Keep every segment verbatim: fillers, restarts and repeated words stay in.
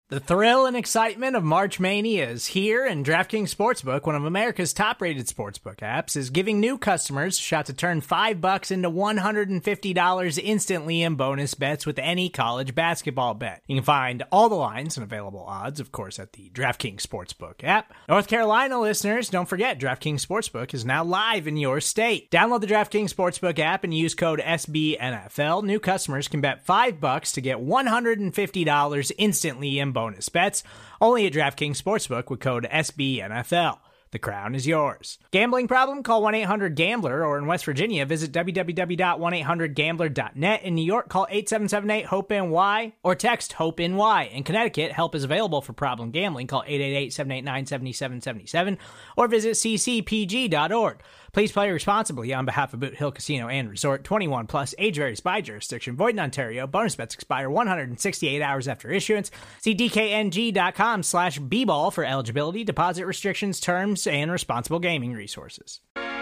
The thrill and excitement of March Mania is here, and DraftKings Sportsbook, one of America's top-rated sportsbook apps, is giving new customers a shot to turn five bucks into one hundred fifty dollars instantly in bonus bets with any college basketball bet. You can find all the lines and available odds, of course, at the DraftKings Sportsbook app. North Carolina listeners, don't forget, DraftKings Sportsbook is now live in your state. Download the DraftKings Sportsbook app and use code S B N F L. New customers can bet five bucks to get one hundred fifty dollars instantly in bonus bets, only at DraftKings Sportsbook with code S B N F L. The crown is yours. Gambling problem? Call one eight hundred gambler, or in West Virginia, visit w w w dot one eight hundred gambler dot net. In New York, call eight seven seven eight hope N Y or text HOPE-NY. In Connecticut, help is available for problem gambling. Call eight eight eight, seven eight nine, seven seven seven seven or visit c c p g dot org. Please play responsibly on behalf of Boot Hill Casino and Resort. twenty-one plus, age varies by jurisdiction. Void in Ontario. Bonus bets expire one hundred sixty-eight hours after issuance. See d k n g dot com slash b ball for eligibility, deposit restrictions, terms, and responsible gaming resources.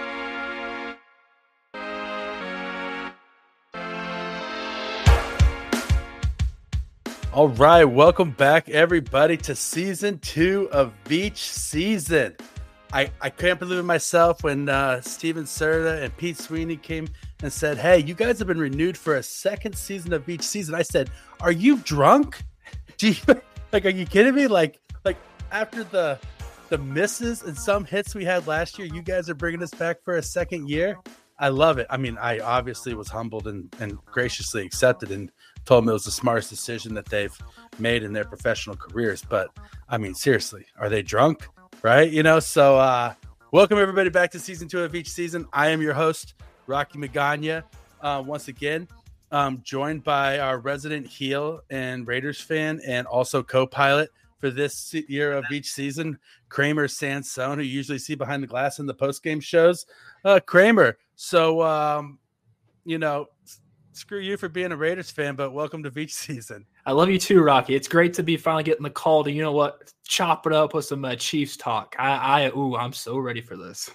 All right, welcome back, everybody, to season two of Beach Season. I, I can't believe it myself when uh, Steven Serta and Pete Sweeney came and said, hey, you guys have been renewed for a second season of Beach Season. I said, are you drunk? Do you, like, are you kidding me? Like, like after the the misses and some hits we had last year, you guys are bringing us back for a second year? I love it. I mean, I obviously was humbled and, and graciously accepted and told them it was the smartest decision that they've made in their professional careers. But, I mean, seriously, are they drunk? Right? You know, so uh, welcome everybody back to season two of Each Season. I am your host, Rocky Magana, uh, once again, um, joined by our resident heel and Raiders fan and also co-pilot for this year of Each Season, Kramer Sansone, who you usually see behind the glass in the post-game shows. Uh, Kramer, so, um, you know, screw you for being a Raiders fan, but welcome to Beach Season. I love you too, Rocky. It's great to be finally getting the call to, you know what, chop it up with some uh, Chiefs talk. I, I, ooh, I'm so ready for this.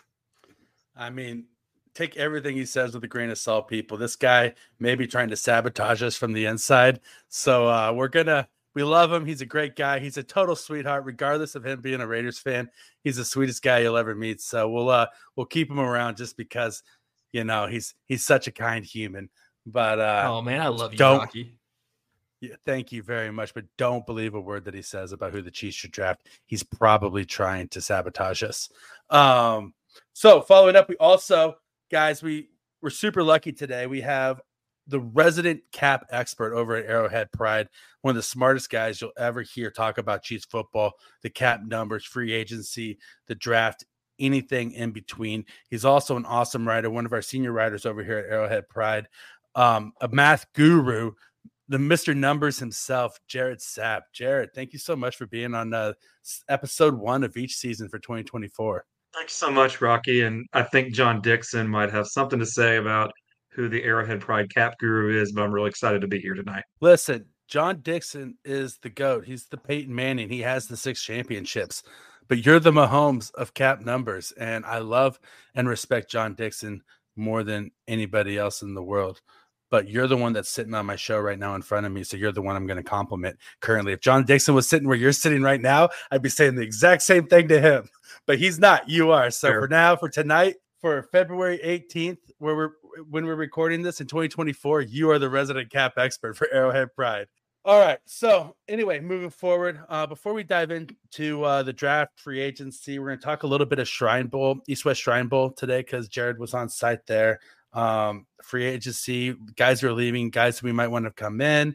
I mean, take everything he says with a grain of salt, people. This guy may be trying to sabotage us from the inside. So uh, we're going to, we love him. He's a great guy. He's a total sweetheart, regardless of him being a Raiders fan. He's the sweetest guy you'll ever meet. So we'll, uh, we'll keep him around just because, you know, he's, he's such a kind human. But uh, oh man, I love you, don't, Rocky. Yeah, thank you very much. But don't believe a word that he says about who the Chiefs should draft. He's probably trying to sabotage us. Um, so following up, we also, guys, we we're super lucky today. We have the resident cap expert over at Arrowhead Pride, one of the smartest guys you'll ever hear talk about Chiefs football, the cap numbers, free agency, the draft, anything in between. He's also an awesome writer, one of our senior writers over here at Arrowhead Pride. Um, a math guru, the Mister Numbers himself, Jared Sapp. Jared, thank you so much for being on uh, episode one of Each Season for twenty twenty-four. Thanks so much, Rocky. And I think John Dixon might have something to say about who the Arrowhead Pride cap guru is, but I'm really excited to be here tonight. Listen, John Dixon is the GOAT. He's the Peyton Manning. He has the six championships, but you're the Mahomes of cap numbers. And I love and respect John Dixon more than anybody else in the world. But you're the one that's sitting on my show right now in front of me, so you're the one I'm going to compliment currently. If John Dixon was sitting where you're sitting right now, I'd be saying the exact same thing to him. But he's not. You are. So Sure. for now, for tonight, for February eighteenth, where we're when we're recording this in twenty twenty-four, you are the resident cap expert for Arrowhead Pride. All right. So anyway, moving forward, uh, before we dive into uh, the draft, free agency, we're going to talk a little bit of Shrine Bowl, East West Shrine Bowl today because Jared was on site there. Um, free agency, guys who are leaving, guys who we might want to come in,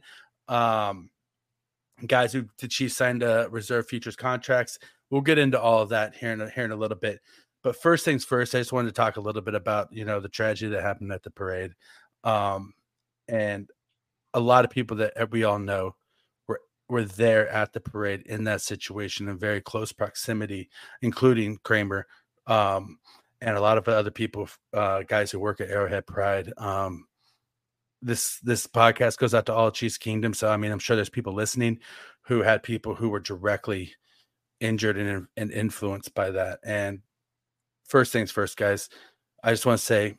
um, guys who the Chiefs signed to reserve futures contracts. We'll get into all of that here in a, here in a little bit. But first things first, I just wanted to talk a little bit about, you know, the tragedy that happened at the parade. Um, and a lot of people that we all know were, were there at the parade in that situation in very close proximity, including Kramer, um, and a lot of other people, uh, guys who work at Arrowhead Pride. Um, this this podcast goes out to all Chiefs Kingdom. So, I mean, I'm sure there's people listening who had people who were directly injured and, and influenced by that. And first things first, guys, I just want to say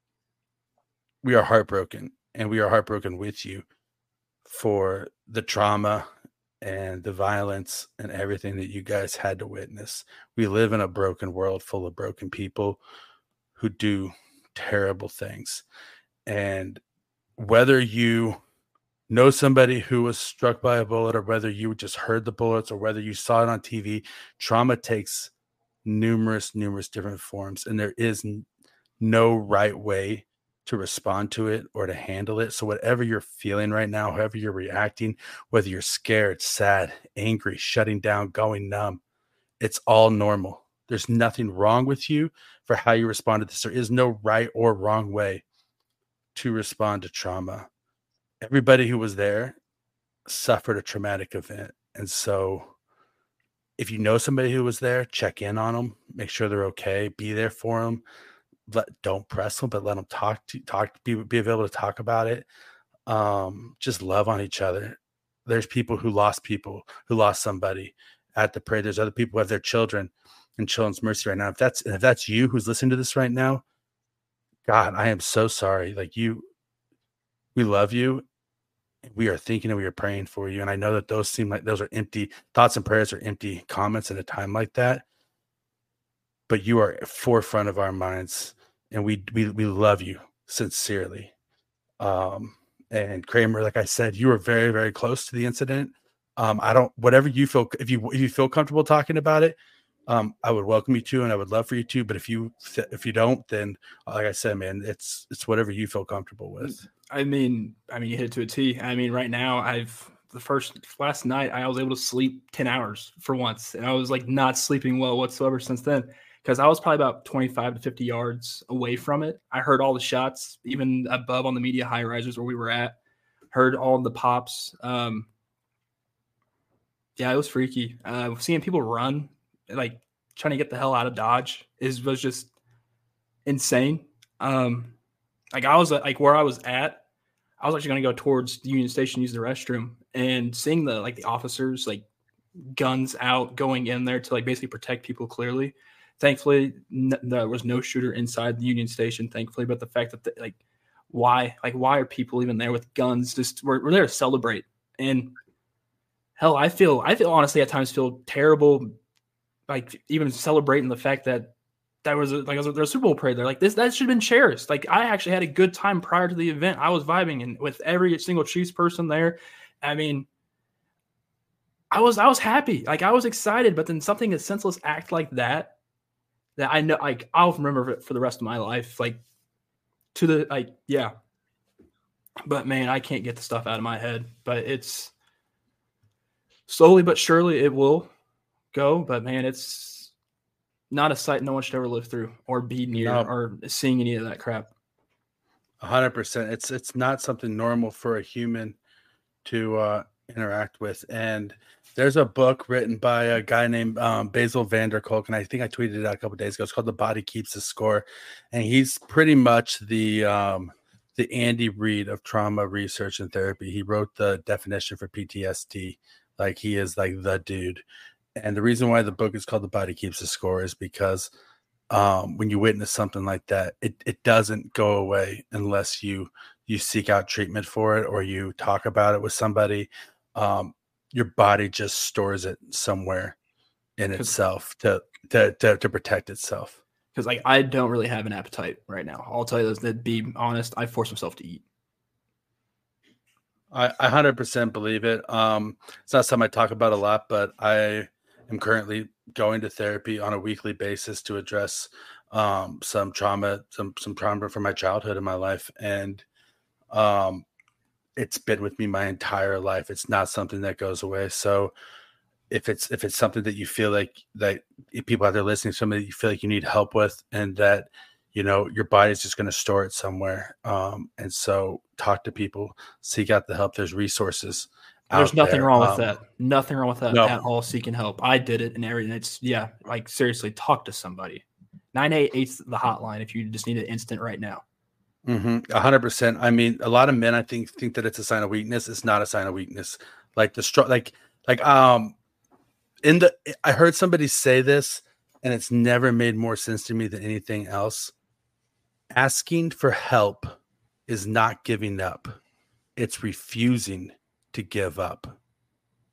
we are heartbroken, and we are heartbroken with you for the trauma and the violence and everything that you guys had to witness. We live in a broken world full of broken people who do terrible things. And whether you know somebody who was struck by a bullet, or whether you just heard the bullets, or whether you saw it on T V, trauma takes numerous, numerous different forms. And there is n- no right way to respond to it or to handle it. So whatever you're feeling right now, however you're reacting, whether you're scared, sad, angry, shutting down, going numb, it's all normal. There's nothing wrong with you for how you respond to this. There is no right or wrong way to respond to trauma. Everybody who was there suffered a traumatic event. And so if you know somebody who was there, check in on them, make sure they're okay, be there for them. Let, don't press them, but let them talk to talk, be, be available to talk about it. Um, just love on each other. There's people who lost people, who lost somebody at the parade. There's other people who have their children in Children's Mercy right now. If that's, if that's you who's listening to this right now, God, I am so sorry. Like you, we love you. We are thinking and we are praying for you. And I know that those seem like those are empty thoughts, and prayers are empty comments at a time like that. But you are forefront of our minds, and we we we love you sincerely. Um, and Kramer, like I said, you were very, very close to the incident. Um, I don't, whatever you feel, if you if you feel comfortable talking about it, um, I would welcome you to, and I would love for you to. But if you if you don't, then like I said, man, it's it's whatever you feel comfortable with. I mean, I mean, you hit it to a T. I mean, right now, I've the first last night I was able to sleep ten hours for once, and I was like not sleeping well whatsoever since then, because I was probably about twenty-five to fifty yards away from it. I heard all the shots, even above on the media high risers where we were at. Heard all the pops. Um, yeah, it was freaky. Uh, seeing people run, like trying to get the hell out of Dodge, is was just insane. Um, like I was like where I was at. I was actually going to go towards the Union Station, use the restroom, and seeing the like the officers like guns out, going in there to like basically protect people. Clearly, thankfully, n- there was no shooter inside the Union Station. Thankfully, but the fact that the, like why like why are people even there with guns? Just we're, we're there to celebrate. And hell, I feel I feel honestly at times feel terrible, like even celebrating the fact that. That was a, like there was a Super Bowl parade there. Like this, that should have been cherished. Like I actually had a good time prior to the event. I was vibing and with every single Chiefs person there. I mean, I was I was happy. Like I was excited. But then something a senseless act like that, that I know, like I'll remember it for the rest of my life. Like to the like, yeah. But man, I can't get the stuff out of my head. But it's slowly but surely it will go. But man, it's. Not a sight no one should ever live through or be near no. or seeing any of that crap. A hundred percent. It's it's not something normal for a human to uh, interact with. And there's a book written by a guy named um, Basil van der Kolk, and I think I tweeted it out a couple of days ago. It's called "The Body Keeps the Score," and he's pretty much the um, the Andy Reid of trauma research and therapy. He wrote the definition for P T S D. Like he is like the dude. And the reason why the book is called The Body Keeps the Score is because um, when you witness something like that, it, it doesn't go away unless you you seek out treatment for it or you talk about it with somebody. Um, your body just stores it somewhere in itself to to to, to protect itself. Because like I don't really have an appetite right now. I'll tell you this, to be honest, I force myself to eat. I, I one hundred percent believe it. Um, it's not something I talk about a lot, but I am currently going to therapy on a weekly basis to address um, some trauma, some some trauma from my childhood in my life, and um, it's been with me my entire life. It's not something that goes away. So if it's if it's something that you feel like that people out there listening, something that you feel like you need help with, and that you know your body's just going to store it somewhere, um, and so talk to people, seek out the help. There's resources. There's nothing there. wrong with um, that. Nothing wrong with that no. at all. Seeking help. I did it and everything. It's yeah, like seriously, talk to somebody. nine eight eight's the hotline if you just need an instant right now. Mm-hmm. A hundred percent. I mean, a lot of men, I think, think that it's a sign of weakness. It's not a sign of weakness. Like the str- like, like, um, in the, I heard somebody say this, and it's never made more sense to me than anything else. Asking for help is not giving up. It's refusing to give up.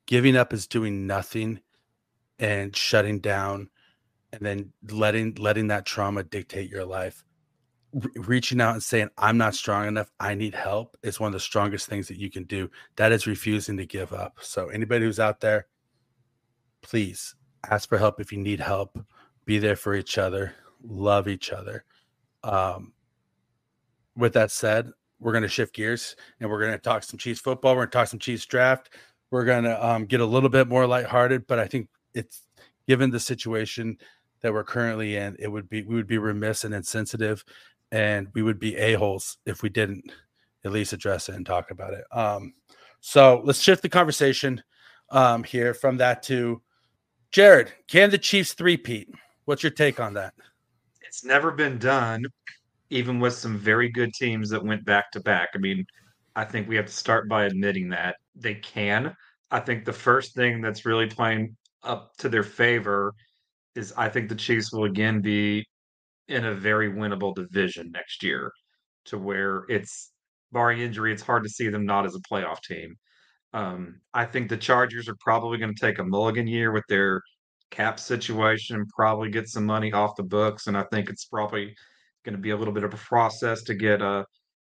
Giving up is doing nothing and shutting down and then letting letting that trauma dictate your life. Re- reaching out and saying, I'm not strong enough, I need help, is one of the strongest things that you can do. That is refusing to give up. So anybody who's out there, please ask for help if you need help. Be there for each other. Love each other. Um, with that said, we're going to shift gears and we're going to talk some Chiefs football. We're going to talk some Chiefs draft. We're going to um, get a little bit more lighthearted, but I think it's given the situation that we're currently in, it would be, we would be remiss and insensitive, and we would be a-holes if we didn't at least address it and talk about it. Um, so let's shift the conversation um, here from that to Jared. Can the Chiefs three-peat? What's your take on that? It's never been done, even with some very good teams that went back to back. I mean, I think we have to start by admitting that they can. I think the first thing that's really playing up to their favor is I think the Chiefs will again be in a very winnable division next year, to where it's, barring injury, it's hard to see them not as a playoff team. Um, I think the Chargers are probably going to take a mulligan year with their cap situation, probably get some money off the books, and I think it's probably going to be a little bit of a process to get uh,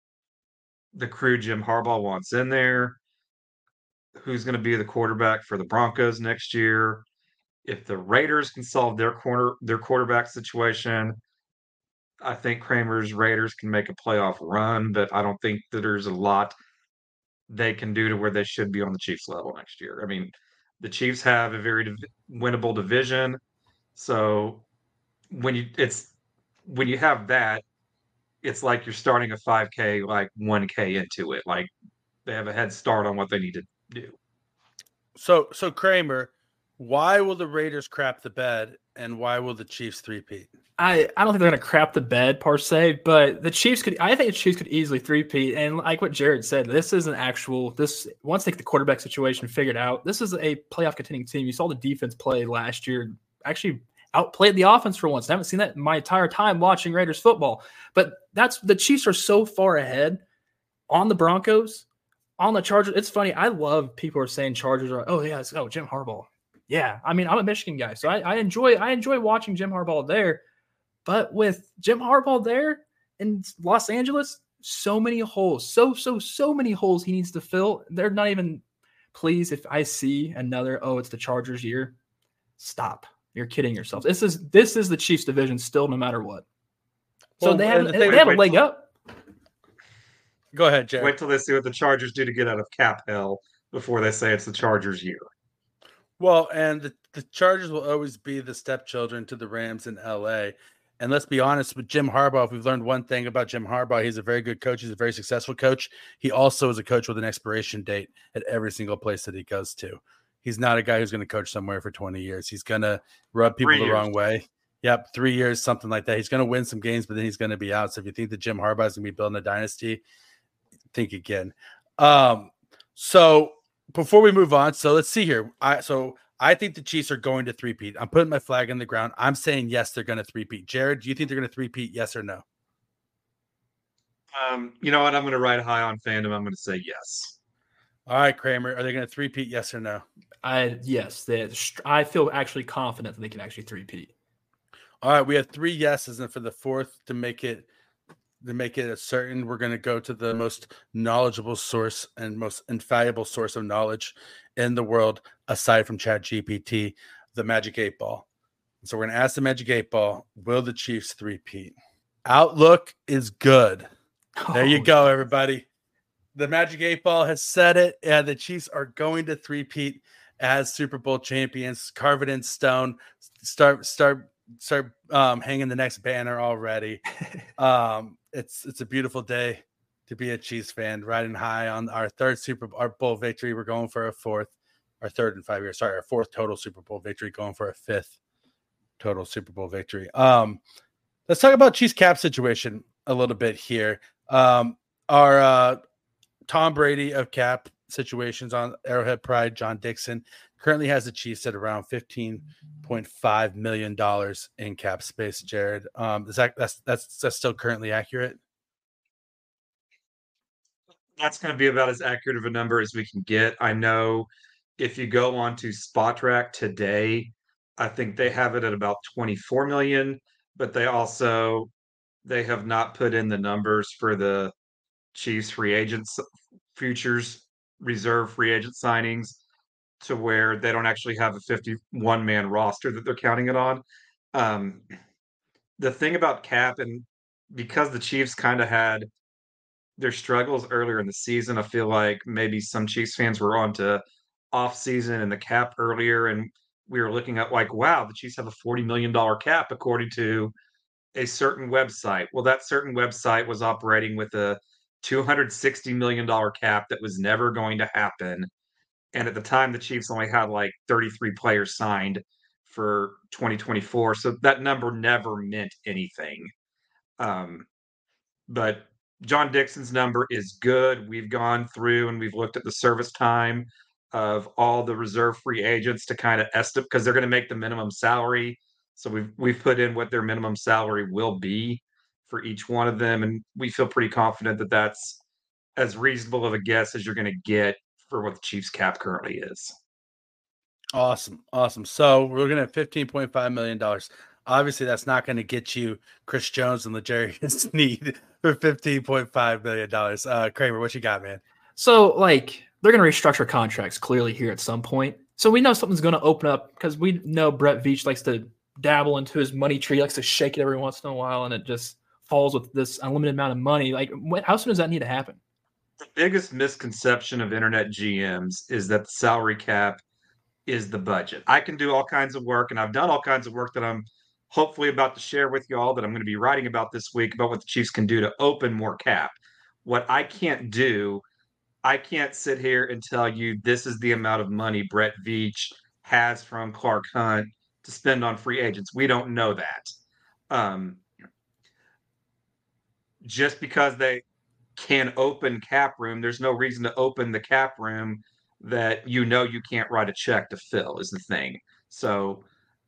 the crew Jim Harbaugh wants in there. Who's going to be the quarterback for the Broncos next year? If the Raiders can solve their corner their quarterback situation, I think Kramer's Raiders can make a playoff run, but I don't think that there's a lot they can do to where they should be on the Chiefs level next year. I mean, the Chiefs have a very div- winnable division, so when you it's when you have that, it's like you're starting a five K like one K into it. Like they have a head start on what they need to do. So, so Kramer, why will the Raiders crap the bed, and why will the Chiefs three-peat? I, I don't think they're going to crap the bed per se, but the Chiefs could. I think the Chiefs could easily three-peat. And like what Jared said, this is an actual. This once they get the quarterback situation figured out, this is a playoff contending team. You saw the defense play last year, actually outplayed the offense for once. I haven't seen that in my entire time watching Raiders football. But that's the Chiefs are so far ahead on the Broncos, on the Chargers. It's funny. I love people are saying Chargers are. Oh yeah, it's, oh Jim Harbaugh. Yeah, I mean I'm a Michigan guy, so I, I enjoy I enjoy watching Jim Harbaugh there. But with Jim Harbaugh there in Los Angeles, so many holes, so, so, so many holes he needs to fill. They're not even, please, if I see another, oh, it's the Chargers year, stop. You're kidding yourself. This is this is the Chiefs division still, no matter what. So Well, they have, and the they thing- have a leg up. Go ahead, Jared. Wait till they see what the Chargers do to get out of cap hell before they say it's the Chargers' year. Well, and the, the Chargers will always be the stepchildren to the Rams in L A. And let's be honest, with Jim Harbaugh, if we've learned one thing about Jim Harbaugh, he's a very good coach. He's a very successful coach. He also is a coach with an expiration date at every single place that he goes to. He's not a guy who's going to coach somewhere for twenty years. He's going to rub people Three the years. wrong way. Yep, three years, something like that. He's going to win some games, but then he's going to be out. So if you think that Jim Harbaugh is going to be building a dynasty, think again. Um, so before we move on, so let's see here. I so I think the Chiefs are going to three-peat. I'm putting my flag in the ground. I'm saying yes, they're going to three-peat. Jared, do you think they're going to three-peat? Yes or no? Um, you know what? I'm going to ride high on fandom. I'm going to say yes. All right, Kramer, are they going to three-peat? Yes or no? I yes, they, I feel actually confident that they can actually three-peat. All right, we have three yeses, and for the fourth to make it to make it a certain, we're going to go to the most knowledgeable source and most infallible source of knowledge in the world, aside from ChatGPT, the Magic Eight Ball. So we're going to ask the Magic Eight Ball: will the Chiefs three-peat? Outlook is good. There you Oh, go, everybody. The Magic Eight Ball has said it, and the Chiefs are going to three-peat as Super Bowl champions. Carve it in stone. Start, start. Start um, hanging the next banner already. Um, it's it's a beautiful day to be a Chiefs fan, riding high on our third Super our Bowl victory. We're going for a fourth, our third in five years. Sorry, our fourth total Super Bowl victory, going for a fifth total Super Bowl victory. Um, let's talk about Chiefs cap situation a little bit here. Um, our uh, Tom Brady of cap situations on Arrowhead Pride, John Dixon, currently has the Chiefs at around fifteen point five million dollars in cap space. Jared, um, is that that's that's that's still currently accurate? That's going to be about as accurate of a number as we can get. I know if you go on to Spotrac today, I think they have it at about twenty-four million, but they also they have not put in the numbers for the Chiefs free agents futures reserve free agent signings to where they don't actually have a fifty-one man roster that they're counting it on. Um, the thing about cap, and because the Chiefs kind of had their struggles earlier in the season, I feel like maybe some Chiefs fans were on to off season and the cap earlier, and we were looking at like, wow, the Chiefs have a forty million dollars cap according to a certain website. Well, that certain website was operating with a two hundred sixty million dollars cap that was never going to happen. And at the time, the Chiefs only had like thirty-three players signed for twenty twenty-four. So that number never meant anything. Um, but John Dixon's number is good. We've gone through and we've looked at the service time of all the reserve free agents to kind of estimate because they're going to make the minimum salary. So we've we've put in what their minimum salary will be for each one of them, and we feel pretty confident that that's as reasonable of a guess as you're going to get for what the Chiefs cap currently is. Awesome. Awesome. So we're looking at fifteen point five million dollars. Obviously, that's not going to get you Chris Jones and L'Jarius Sneed for fifteen point five million dollars. Uh, Kramer, what you got, man? So, like, they're going to restructure contracts clearly here at some point. So we know something's going to open up because we know Brett Veach likes to dabble into his money tree, likes to shake it every once in a while, and it just falls with this unlimited amount of money. Like, when, how soon does that need to happen? The biggest misconception of internet G Ms is that the salary cap is the budget. I can do all kinds of work, and I've done all kinds of work that I'm hopefully about to share with you all that I'm going to be writing about this week about what the Chiefs can do to open more cap. What I can't do, I can't sit here and tell you this is the amount of money Brett Veach has from Clark Hunt to spend on free agents. We don't know that. Um, just because they can open cap room, there's no reason to open the cap room that you know you can't write a check to fill is the thing. So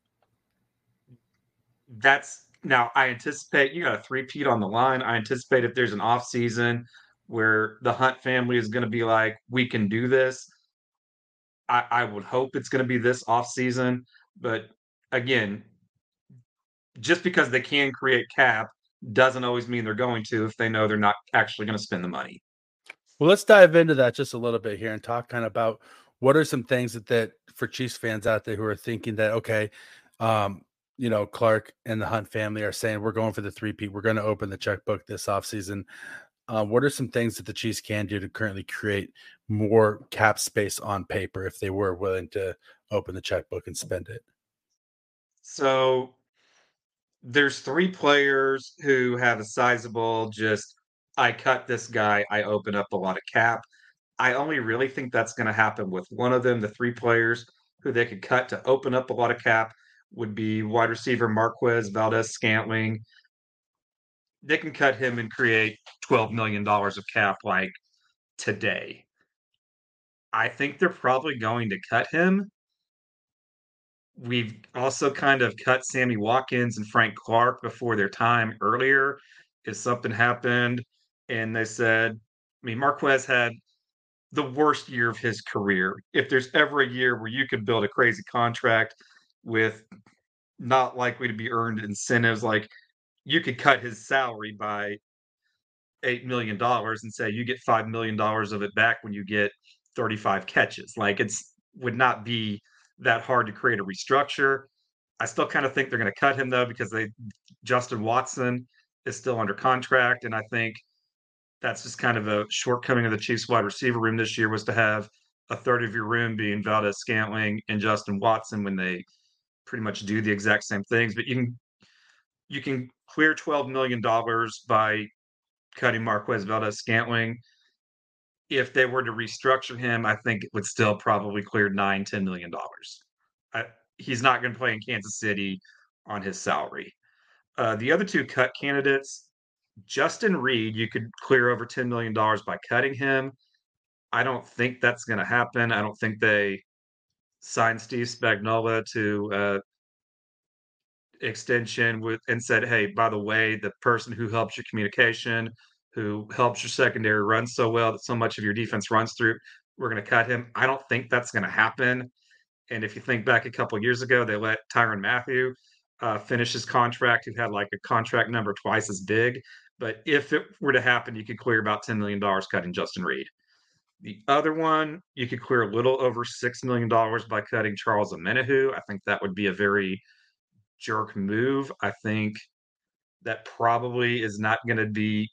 that's now I anticipate you got a three-peat on the line. I anticipate if there's an off season where the Hunt family is going to be like, we can do this. I, I would hope it's going to be this off season, but again, just because they can create cap doesn't always mean they're going to if they know they're not actually going to spend the money. Well, let's dive into that just a little bit here and talk kind of about what are some things that, that for Chiefs fans out there who are thinking that, okay, um, you know, Clark and the Hunt family are saying we're going for the three-peat. We're going to open the checkbook this offseason. Uh, what are some things that the Chiefs can do to currently create more cap space on paper if they were willing to open the checkbook and spend it? So there's three players who have a sizable just I cut this guy, I open up a lot of cap. I only really think that's going to happen with one of them. The three players who they could cut to open up a lot of cap would be wide receiver Marquez Valdes-Scantling. They can cut him and create twelve million dollars of cap like today. I think they're probably going to cut him. We've also kind of cut Sammy Watkins and Frank Clark before their time earlier. If something happened and they said, I mean, Marquez had the worst year of his career. If there's ever a year where you could build a crazy contract with not likely to be earned incentives, like you could cut his salary by eight million dollars and say you get five million dollars of it back when you get thirty-five catches. Like it's would not be that hard to create a restructure. I still kind of think they're going to cut him though because they Justin Watson is still under contract, and I think that's just kind of a shortcoming of the Chiefs wide receiver room this year was to have a third of your room being Valdes-Scantling and Justin Watson when they pretty much do the exact same things. But you can you can clear twelve million dollars by cutting Marquez Valdes-Scantling. If they were to restructure him, I think it would still probably clear nine, ten million dollars. I, he's not going to play in Kansas City on his salary. Uh, the other two cut candidates, Justin Reid, you could clear over ten million dollars by cutting him. I don't think that's going to happen. I don't think they signed Steve Spagnuolo to uh, extension with and said, hey, by the way, the person who helps your communication, who helps your secondary run so well that so much of your defense runs through we're going to cut him. I don't think that's going to happen. And if you think back a couple years ago, they let Tyrann Mathieu uh, finish his contract, who had like a contract number twice as big. But if it were to happen, you could clear about ten million dollars cutting Justin Reid. The other one, you could clear a little over six million dollars by cutting Charles Omenihu. I think that would be a very jerk move. I think that probably is not going to be.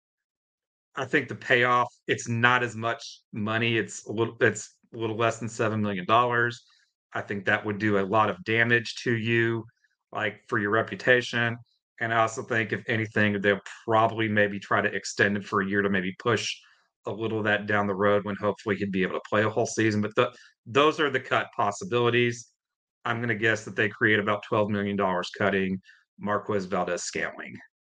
I think the payoff, it's not as much money. It's a little it's a little less than seven million dollars. I think that would do a lot of damage to you, like for your reputation. And I also think if anything, they'll probably maybe try to extend it for a year to maybe push a little of that down the road when hopefully he'd be able to play a whole season. But the, those are the cut possibilities. I'm going to guess that they create about twelve million dollars cutting Marquez Valdes-Scantling.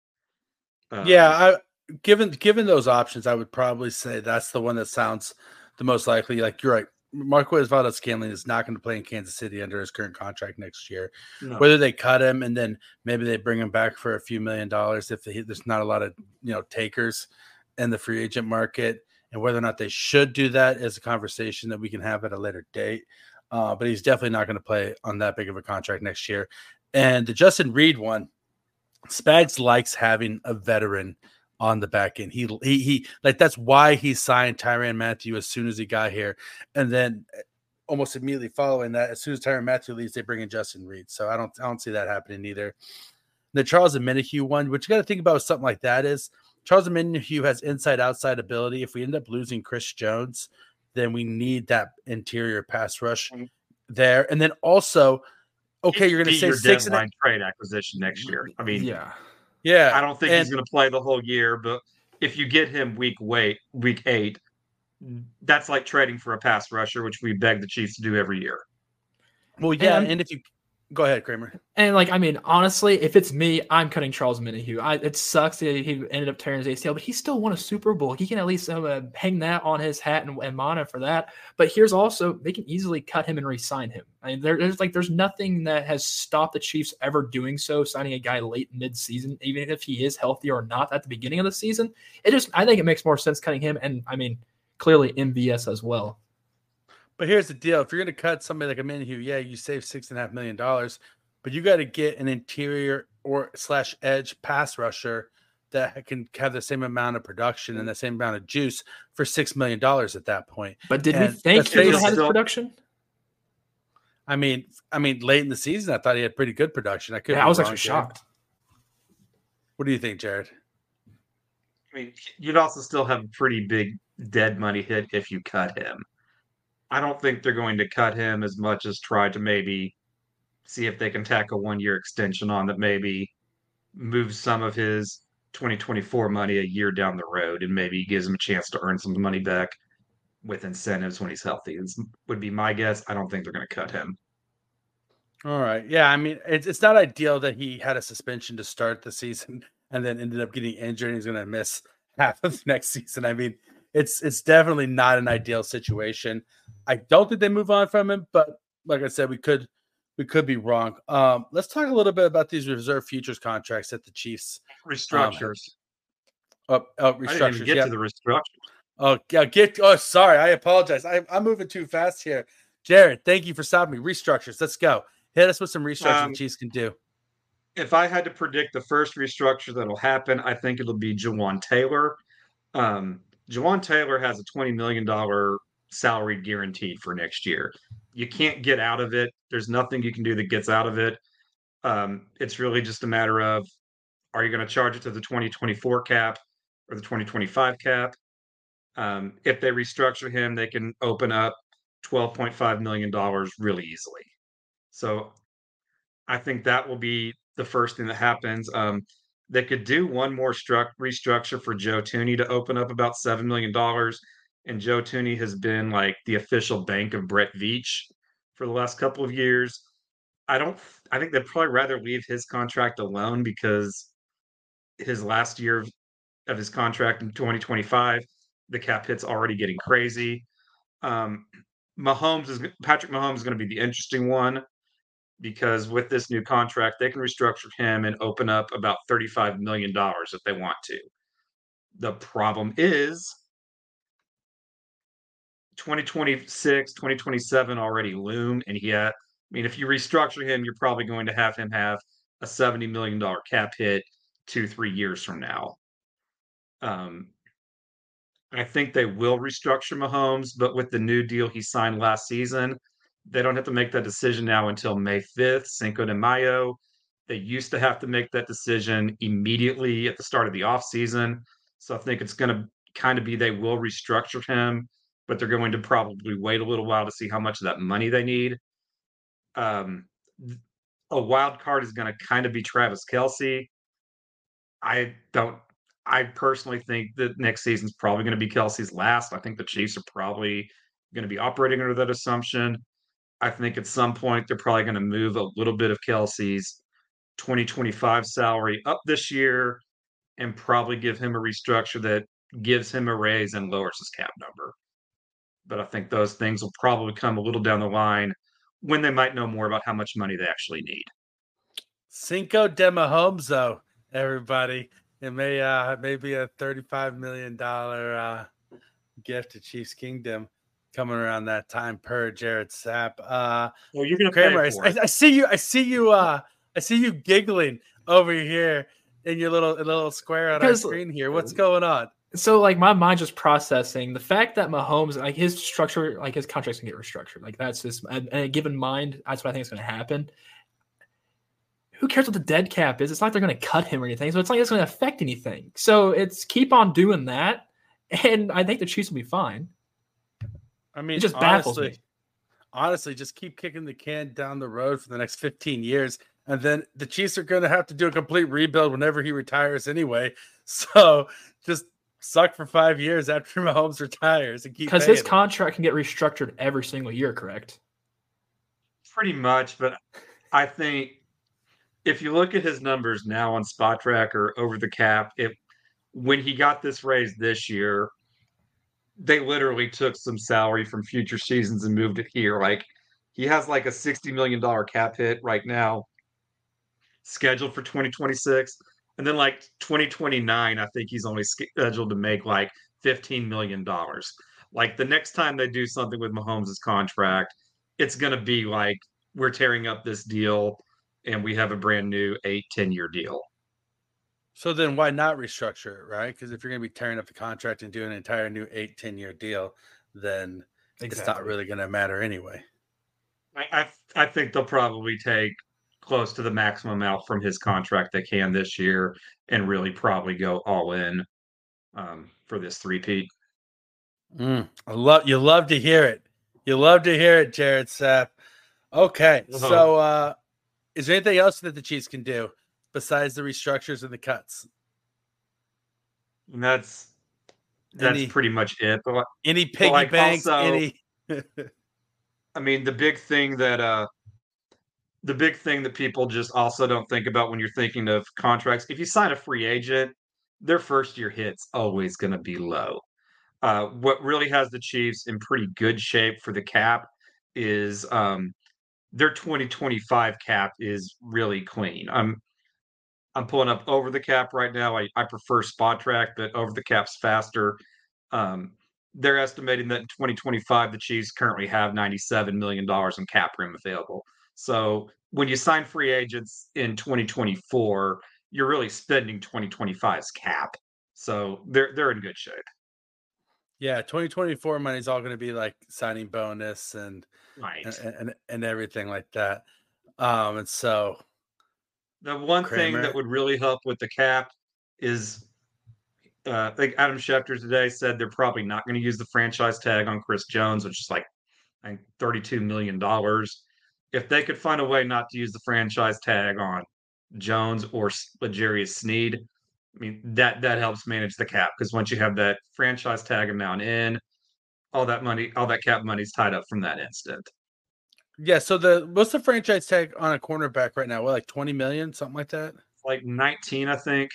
Um, Yeah, I given given those options, I would probably say that's the one that sounds the most likely. Like you're right, Marquez Valdes-Scantling is not going to play in Kansas City under his current contract next year. no. Whether they cut him and then maybe they bring him back for a few million dollars if they, there's not a lot of you know takers in the free agent market, and whether or not they should do that is a conversation that we can have at a later date. Uh, but he's definitely not going to play on that big of a contract next year. And the Justin Reid one, Spags likes having a veteran on the back end. He he he like that's why he signed Tyrann Mathieu as soon as he got here, and then almost immediately following that, as soon as Tyrann Mathieu leaves, they bring in Justin Reid. So I don't I don't see that happening either. The Charles Omenihu one, what you got to think about with something like that is Charles Omenihu has inside outside ability. If we end up losing Chris Jones, then we need that interior pass rush there, and then also. Okay, you're going to say your six and deadline trade acquisition next year. I mean, Yeah. yeah. I don't think and, he's going to play the whole year, but if you get him week wait week eight, that's like trading for a pass rusher, which we beg the Chiefs to do every year. Well, yeah, And- and if you go ahead, Kramer. And like, I mean, honestly, if it's me, I'm cutting Charles Omenihu. I it sucks that he ended up tearing his A C L, but he still won a Super Bowl. He can at least uh, hang that on his hat and, and monitor for that. But here's also, they can easily cut him and re-sign him. I mean, there, there's like, there's nothing that has stopped the Chiefs ever doing so, signing a guy late mid-season, even if he is healthy or not at the beginning of the season. It just, I think it makes more sense cutting him. And I mean, clearly M V S as well. But here's the deal: if you're going to cut somebody like Omenihu, yeah, you save six and a half million dollars, but you got to get an interior or slash edge pass rusher that can have the same amount of production and the same amount of juice for six million dollars at that point. But did And we think let's he would face have had his it, production? I mean, I mean, late in the season, I thought he had pretty good production. I could. Yeah, be I was wrong, actually Jared. shocked. What do you think, Jared? I mean, you'd also still have a pretty big dead money hit if you cut him. I don't think they're going to cut him as much as try to maybe see if they can tack a one year extension on that, maybe moves some of his twenty twenty-four money a year down the road and maybe gives him a chance to earn some money back with incentives when he's healthy. This would be my guess. I don't think they're going to cut him. All right. Yeah. I mean, it's, it's not ideal that he had a suspension to start the season and then ended up getting injured and he's going to miss half of next season. I mean, it's it's definitely not an ideal situation. I don't think they move on from him, but like I said, we could we could be wrong. Um, let's talk a little bit about these reserve futures contracts that the Chiefs Restructures. um, oh, oh, I didn't even restructures. get Yeah. to the restructures. Oh, yeah, get. Oh, sorry. I apologize. I, I'm moving too fast here. Jared, thank you for stopping me. Restructures. Let's go. Hit us with some restructures Um, the Chiefs can do. If I had to predict the first restructure that'll happen, I think it'll be Jawan Taylor. Um, Jawan Taylor has a twenty million dollars salary guaranteed for next year. You can't get out of it. There's nothing you can do that gets out of it. Um, it's really just a matter of, are you going to charge it to the twenty twenty-four cap or the twenty twenty-five cap? Um, if they restructure him, they can open up twelve point five million dollars really easily. So I think that will be the first thing that happens. Um, they could do one more struct restructure for Joe Tooney to open up about seven million dollars. And Joe Tooney has been like the official bank of Brett Veach for the last couple of years. I don't, I think they'd probably rather leave his contract alone because his last year of, of his contract in twenty twenty-five, the cap hit's already getting crazy. Um, Mahomes is Patrick Mahomes is going to be the interesting one because with this new contract, they can restructure him and open up about thirty-five million dollars if they want to. The problem is twenty twenty-six, twenty twenty-seven already loom, and he had, I mean, if you restructure him, you're probably going to have him have a seventy million dollars cap hit two, three years from now. Um, I think they will restructure Mahomes, but with the new deal he signed last season, they don't have to make that decision now until May fifth, Cinco de Mayo. They used to have to make that decision immediately at the start of the offseason. So I think it's going to kind of be they will restructure him, but they're going to probably wait a little while to see how much of that money they need. Um, a wild card is going to kind of be Travis Kelce. I don't. I personally think that next season's probably going to be Kelsey's last. I think the Chiefs are probably going to be operating under that assumption. I think at some point they're probably going to move a little bit of Kelsey's twenty twenty-five salary up this year and probably give him a restructure that gives him a raise and lowers his cap number. But I think those things will probably come a little down the line when they might know more about how much money they actually need. Cinco de Mahomes, though, everybody. It may uh may be a thirty-five million dollars uh gift to Chiefs Kingdom coming around that time per Jared Sapp. Uh well, you're gonna Kramer, pay for I, it. I see you, I see you uh I see you giggling over here in your little little square on Because- our screen here. What's going on? So like my mind just processing the fact that Mahomes, like his structure, like his contract's gonna get restructured. Like that's just and, and given mind, that's what I think is gonna happen. Who cares what the dead cap is? It's not like they're gonna cut him or anything, so it's not like it's gonna affect anything. So it's keep on doing that, and I think the Chiefs will be fine. I mean, It just baffles honestly, me. honestly, just keep kicking the can down the road for the next fifteen years. And then the Chiefs are going to have to do a complete rebuild whenever he retires anyway. So just suck for five years after Mahomes retires and keep Because his paying him. contract can get restructured every single year, correct? Pretty much, but I think if you look at his numbers now on Spot Tracker over the cap, if when he got this raise this year, they literally took some salary from future seasons and moved it here. Like he has like a sixty million dollars cap hit right now scheduled for twenty twenty-six. And then like twenty twenty-nine, I think he's only scheduled to make like fifteen million dollars. Like the next time they do something with Mahomes' contract, it's going to be like we're tearing up this deal and we have a brand new eight, ten year deal. So then why not restructure it, right? Because if you're going to be tearing up the contract and doing an entire new eight, ten year deal, then it's not really going to matter anyway. I, I I think they'll probably take close to the maximum out from his contract they can this year and really probably go all in um, for this three-peat. Mm, I love you love to hear it. You love to hear it, Jared Sapp. Okay. Uh-huh. So uh is there anything else that the Chiefs can do besides the restructures and the cuts? And that's that's Any- pretty much it. But like- Any piggy like, banks? also- any I mean, the big thing that uh the big thing that people just also don't think about when you're thinking of contracts, if you sign a free agent, their first year hit's always going to be low. Uh, what really has the Chiefs in pretty good shape for the cap is um, their twenty twenty-five cap is really clean. I'm I'm pulling up over the cap right now. I, I prefer spot track, but over the cap's faster. Um, they're estimating that in twenty twenty-five, the Chiefs currently have ninety-seven million dollars in cap room available. So when you sign free agents in twenty twenty-four, you're really spending twenty twenty-five's cap. So they're they're in good shape. yeah, twenty twenty-four money is all going to be like signing bonus and, Right. and and and everything like that. Um, and so The one thing Kramer. that would really help with the cap is uh, I think Adam Schefter today said they're probably not going to use the franchise tag on Chris Jones, which is like I think thirty-two million dollars. If they could find a way not to use the franchise tag on Jones or L'Jarius Sneed, I mean that that helps manage the cap because once you have that franchise tag amount in, all that money, all that cap money is tied up from that instant. yeah, so the what's the franchise tag on a cornerback right now? What, like twenty million, something like that? Like nineteen, I think.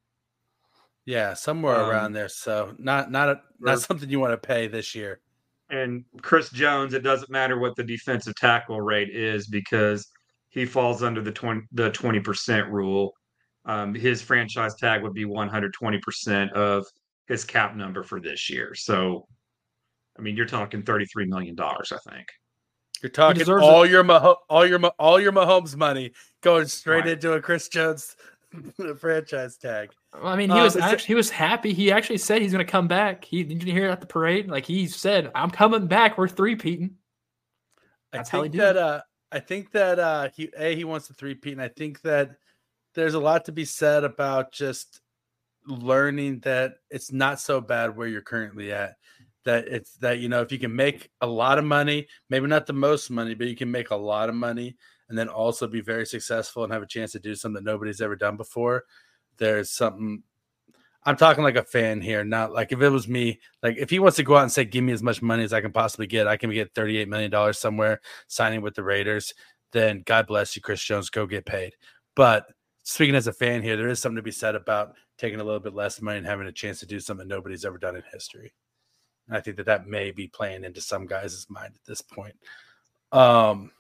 Yeah, somewhere Um, around there. So not not a, or- not something you want to pay this year. And Chris Jones, it doesn't matter what the defensive tackle rate is because he falls under the twenty the twenty percent rule. Um, his franchise tag would be one hundred twenty percent of his cap number for this year. So I mean, you're talking thirty-three million dollars, I think. You're talking all your Mah- all your all your Mahomes money going straight right. into a Chris Jones franchise tag. Well, I mean, he um, was actually he was happy. He actually said he's going to come back. He did you hear it at the parade? Like he said, "I'm coming back. We're three-peating." That's I think how he did that. Uh, I think that uh, he a he wants to three-peat, and I think that there's a lot to be said about just learning that it's not so bad where you're currently at. That it's that, you know, if you can make a lot of money, maybe not the most money, but you can make a lot of money and then also be very successful and have a chance to do something that nobody's ever done before. There's something I'm talking like a fan here, not like if it was me, like if he wants to go out and say, give me as much money as I can possibly get, I can get thirty-eight million dollars somewhere signing with the Raiders, then God bless you, Chris Jones, go get paid. But speaking as a fan here, there is something to be said about taking a little bit less money and having a chance to do something nobody's ever done in history. And I think that that may be playing into some guys' mind at this point. Um,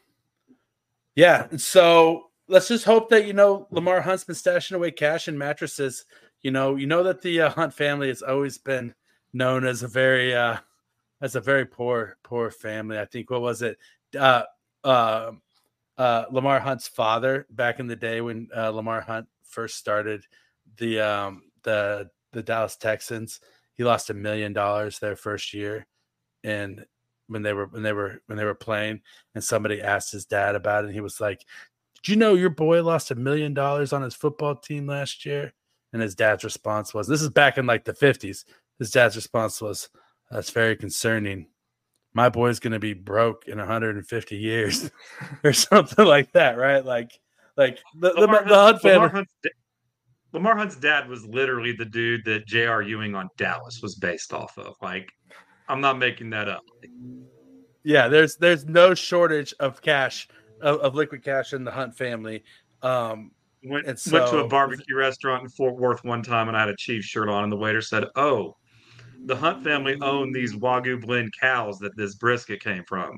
yeah. So let's just hope that, you know, Lamar Hunt's been stashing away cash and mattresses. You know, you know that the uh, Hunt family has always been known as a very, uh, as a very poor, poor family. I think, what was it? Uh, uh, uh, Lamar Hunt's father back in the day when uh, Lamar Hunt first started the, um, the, the Dallas Texans, he lost a million dollars their first year. And when they were, when they were, when they were playing, and somebody asked his dad about it, and he was like, did you know your boy lost a million dollars on his football team last year? And his dad's response was, this is back in like the fifties. His dad's response was, that's very concerning. My boy's going to be broke in one hundred fifty years or something like that. Right. Like, like the, the, Lamar the Hunt family. Lamar Hunt's, Lamar Hunt's dad was literally the dude that J R. Ewing on Dallas was based off of. Like, I'm not making that up. Yeah. There's, there's no shortage of cash, of, of liquid cash in the Hunt family. Um, Went, and so, went to a barbecue restaurant in Fort Worth one time, and I had a Chiefs shirt on, and the waiter said, oh, the Hunt family owned these Wagyu blend cows that this brisket came from.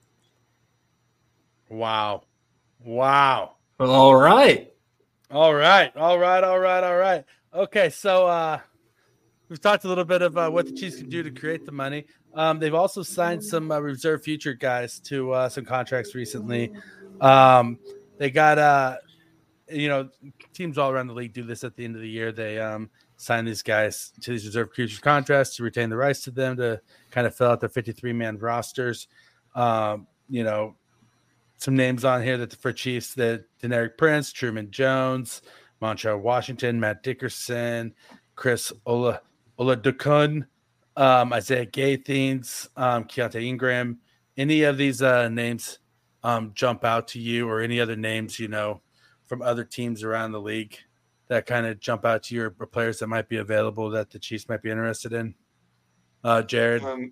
Wow. Wow. Well, all right. All right. All right. All right. All right. Okay. So uh, we've talked a little bit of uh, what the Chiefs can do to create the money. Um, they've also signed some uh, reserve future guys to uh, some contracts recently. Um, they got, uh, you know, teams all around the league do this at the end of the year. They um, sign these guys to these reserve future contracts to retain the rights to them to kind of fill out their fifty-three man rosters. Um, you know, some names on here that for Chiefs, that Deneric Prince, Truman Jones, Montrell Washington, Matt Dickerson, Chris Ola Oladokun, um, Isaiah Gaithens, um, Keontae Ingram. Any of these uh, names um, jump out to you, or any other names, you know, from other teams around the league that kind of jump out to you, or players that might be available that the Chiefs might be interested in? Uh, Jared? Um,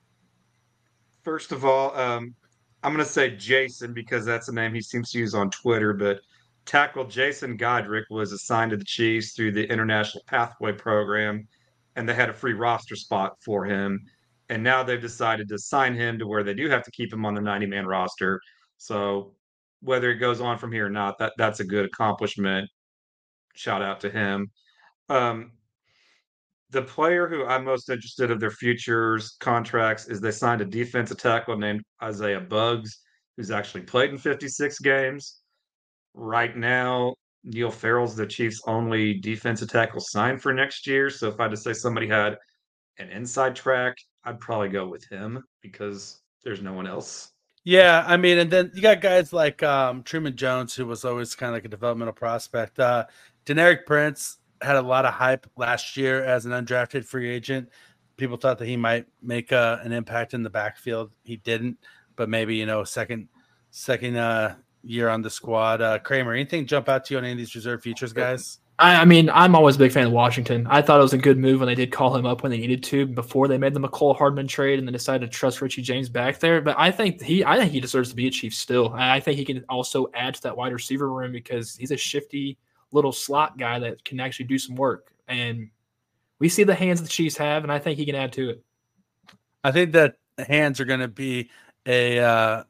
first of all, um, I'm going to say Jason because that's a name he seems to use on Twitter, but tackle Jason Godric was assigned to the Chiefs through the International Pathway Program, and they had a free roster spot for him. And now they've decided to sign him to where they do have to keep him on the ninety man roster. So whether it goes on from here or not, that, that's a good accomplishment. Shout out to him. Um, the player who I'm most interested of their futures contracts is they signed a defensive tackle named Isaiah Buggs, who's actually played in fifty-six games. Right now, Neil Farrell's the Chiefs' only defensive tackle signed for next year. So if I had to say somebody had an inside track, I'd probably go with him because there's no one else. Yeah, I mean, and then you got guys like um, Truman Jones, who was always kind of like a developmental prospect. Uh, Deneric Prince had a lot of hype last year as an undrafted free agent. People thought that he might make uh, an impact in the backfield. He didn't, but maybe, you know, second second uh, year on the squad. Uh, Kramer, anything jump out to you on any of these reserve features, guys? I, I mean, I'm always a big fan of Washington. I thought it was a good move when they did call him up when they needed to before they made the McCole Hardman trade and then decided to trust Richie James back there. But I think he, I think he deserves to be a Chief still. I think he can also add to that wide receiver room because he's a shifty little slot guy that can actually do some work. And we see the hands the Chiefs have, and I think he can add to it. I think that hands are going to be a uh,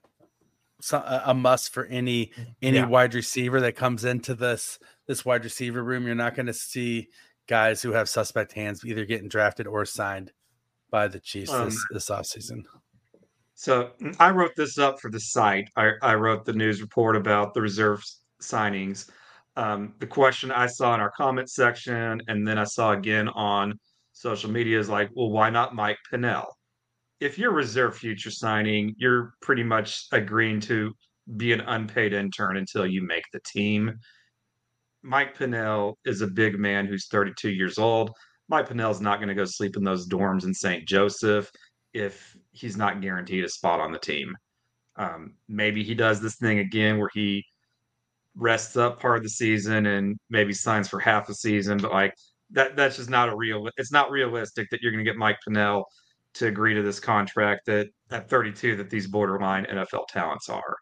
a must for any any yeah. wide receiver that comes into this this wide receiver room. You're not going to see guys who have suspect hands either getting drafted or signed. by the Chiefs Um, this this offseason. So I wrote this up for the site. I, I wrote the news report about the reserve signings. Um, the question I saw in our comment section, and then I saw again on social media, is like, well, why not Mike Pennell? If you're reserve future signing, you're pretty much agreeing to be an unpaid intern until you make the team. Mike Pennell is a big man who's thirty-two years old. Mike Pennell's not going to go sleep in those dorms in Saint Joseph if he's not guaranteed a spot on the team. Um, maybe he does this thing again where he rests up part of the season and maybe signs for half the season, but like that that's just not a real it's not realistic that you're going to get Mike Pennell to agree to this contract that at thirty-two that these borderline N F L talents are.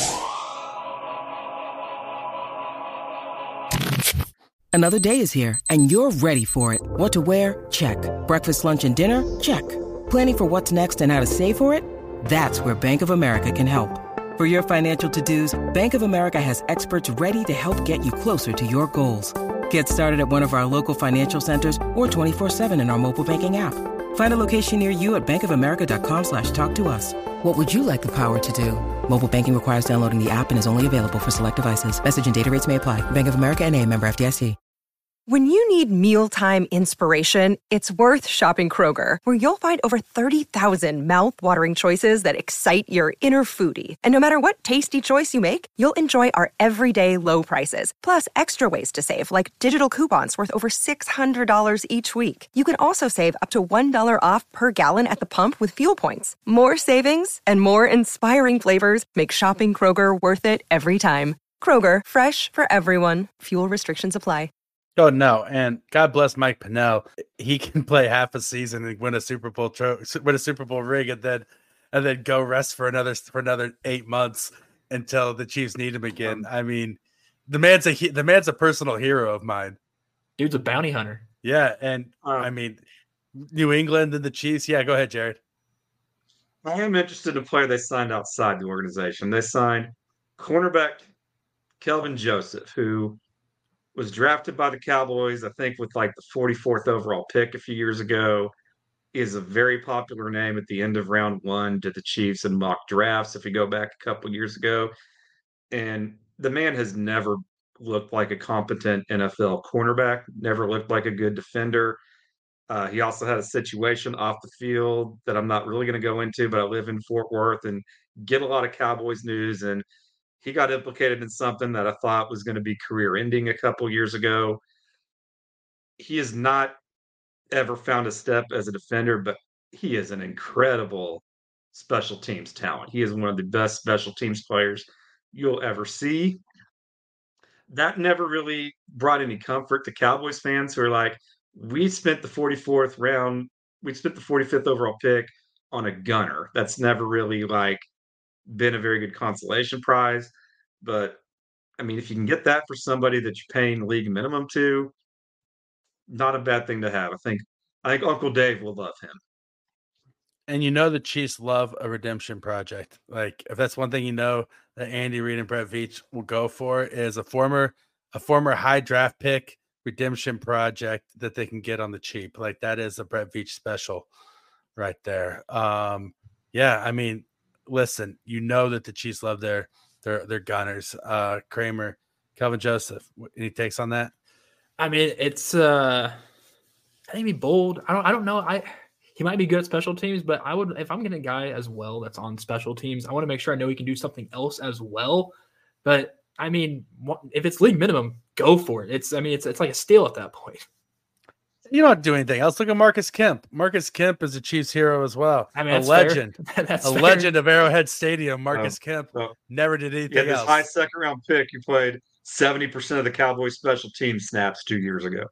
Another day is here, and you're ready for it. What to wear? Check. Breakfast, lunch, and dinner? Check. Planning for what's next and how to save for it? That's where Bank of America can help. For your financial to-dos, Bank of America has experts ready to help get you closer to your goals. Get started at one of our local financial centers or twenty-four seven in our mobile banking app. Find a location near you at bankofamerica.com slash talk to us. What would you like the power to do? Mobile banking requires downloading the app and is only available for select devices. Message and data rates may apply. Bank of America N A, member F D I C. When you need mealtime inspiration, it's worth shopping Kroger, where you'll find over thirty thousand mouth-watering choices that excite your inner foodie. And no matter what tasty choice you make, you'll enjoy our everyday low prices, plus extra ways to save, like digital coupons worth over six hundred dollars each week. You can also save up to one dollar off per gallon at the pump with fuel points. More savings and more inspiring flavors make shopping Kroger worth it every time. Kroger, fresh for everyone. Fuel restrictions apply. Oh no, and God bless Mike Pennell. He can play half a season and win a Super Bowl tro- win a Super Bowl ring, and then and then go rest for another for another eight months until the Chiefs need him again. I mean, the man's a the man's a personal hero of mine. Dude's a bounty hunter. Yeah, and um, I mean, New England and the Chiefs. Yeah, go ahead, Jared. I am interested in a player they signed outside the organization. They signed cornerback Kelvin Joseph, who was drafted by the Cowboys, I think, with like the forty-fourth overall pick a few years ago. Is a very popular name at the end of round one to the Chiefs in mock drafts, if you go back a couple years ago. And the man has never looked like a competent N F L cornerback, never looked like a good defender. Uh, he also had a situation off the field that I'm not really going to go into, but I live in Fort Worth and get a lot of Cowboys news. And he got implicated in something that I thought was going to be career ending a couple years ago. He has not ever found a step as a defender, but he is an incredible special teams talent. He is one of the best special teams players you'll ever see. That never really brought any comfort to Cowboys fans who are like, we spent the forty-fourth round, we spent the forty-fifth overall pick on a gunner. That's never really like been a very good consolation prize. But I mean, if you can get that for somebody that you're paying league minimum to, not a bad thing to have. I think I think Uncle Dave will love him. And you know the Chiefs love a redemption project. Like if that's one thing you know that Andy Reid and Brett Veach will go for is a former a former high draft pick redemption project that they can get on the cheap. Like that is a Brett Veach special right there. Um, yeah, I mean, listen, you know that the Chiefs love their their their gunners. Uh, Kramer, Kelvin Joseph, any takes on that? I mean, it's uh, I think be bold. I don't. I don't know. I he might be good at special teams, but I would if I'm getting a guy as well that's on special teams, I want to make sure I know he can do something else as well. But I mean, if it's league minimum, go for it. It's I mean, it's it's like a steal at that point. You don't do anything else. Look at Marcus Kemp. Marcus Kemp is a Chiefs hero as well. I mean, a legend, that's a fair. legend of Arrowhead Stadium. Marcus Oh, Kemp oh. never did anything Yeah, this else. high second round pick, you played seventy percent of the Cowboys special team snaps two years ago.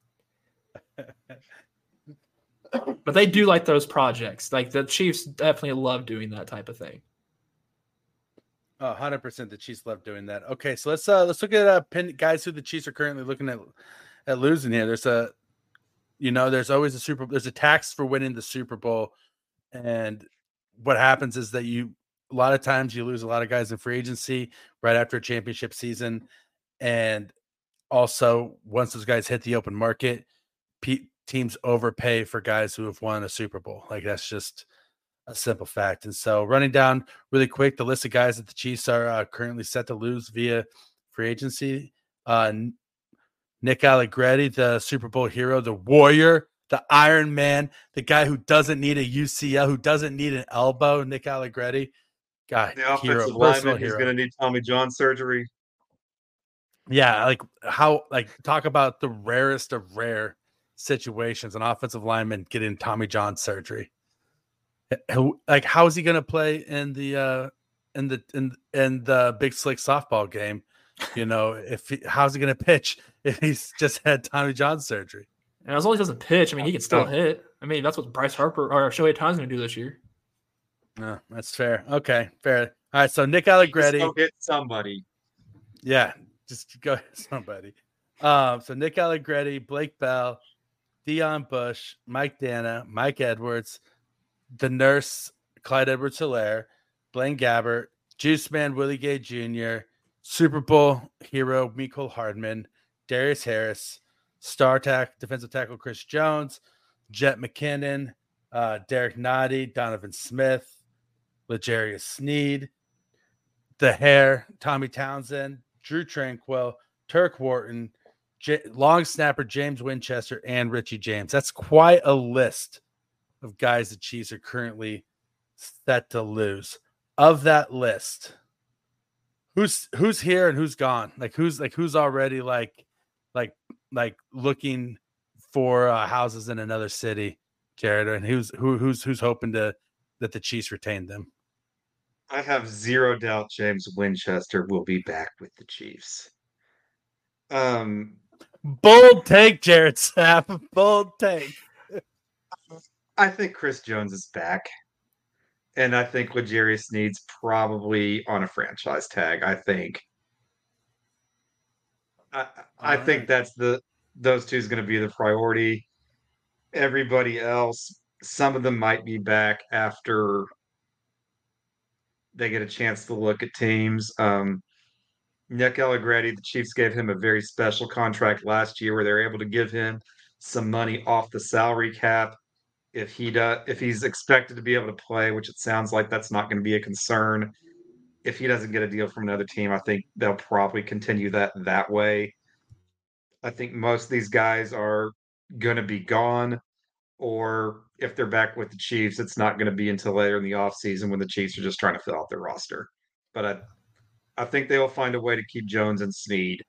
But they do like those projects. Like the Chiefs definitely love doing that type of thing. Oh, one hundred percent the Chiefs love doing that. Okay, so let's uh let's look at uh pin, guys who the Chiefs are currently looking at at losing here. There's a you know, there's always a Super there's a tax for winning the Super Bowl. And what happens is that you a lot of times you lose a lot of guys in free agency right after a championship season. And also once those guys hit the open market, pe- teams overpay for guys who have won a Super Bowl. Like that's just a simple fact. And so running down really quick, the list of guys that the Chiefs are uh, currently set to lose via free agency. Uh, Nick Allegretti, the Super Bowl hero, the warrior, the Iron Man, the guy who doesn't need a U C L, who doesn't need an elbow, Nick Allegretti. Guy, The hero, offensive personal lineman, he's hero. going to need Tommy John surgery. Yeah, like how, like talk about the rarest of rare situations, an offensive lineman getting Tommy John surgery. Who, like, how is he going to play in the uh, in the in in the Big Slick softball game? You know, if he, how's he going to pitch if he's just had Tommy John surgery? And as long as he doesn't pitch, I mean, he can still Oh. hit. I mean, that's what Bryce Harper or Shohei Ohtani's going to do this year. No, that's fair. Okay, fair. All right, so Nick Just Allegretti. go hit somebody. Yeah, just go somebody. Um, so Nick Allegretti, Blake Bell, Deion Bush, Mike Dana, Mike Edwards, the nurse, Clyde Edwards-Helaire, Blaine Gabbert, Juice Man, Willie Gay Junior, Super Bowl hero, Mecole Hardman, Darius Harris, star tack, defensive tackle, Chris Jones, Jet McKinnon, uh, Derek Noddy, Donovan Smith, L'Jarius Sneed, the hair, Tommy Townsend, Drew Tranquil, Turk Wharton, J- long snapper James Winchester, and Richie James. That's quite a list of guys the Chiefs are currently set to lose. Of that list, who's who's here and who's gone? Like who's like who's already like like like looking for uh, houses in another city, Jared, and who's who who's who's hoping to that the Chiefs retain them? I have zero doubt James Winchester will be back with the Chiefs. Um, Bold take, Jared Sapp. Bold take. I think Chris Jones is back. And I think L'Jarius Sneed's probably on a franchise tag. I think. I, I All think right. that's the those two is going to be the priority. Everybody else, some of them might be back after they get a chance to look at teams. Um, Nick Allegretti, the Chiefs gave him a very special contract last year where they were able to give him some money off the salary cap if he does if he's expected to be able to play, which it sounds like that's not going to be a concern. If he doesn't get a deal from another team, I think they'll probably continue that that way. I think most of these guys are going to be gone, or if they're back with the Chiefs, it's not going to be until later in the offseason when the Chiefs are just trying to fill out their roster. But I, I think they will find a way to keep Jones and Sneed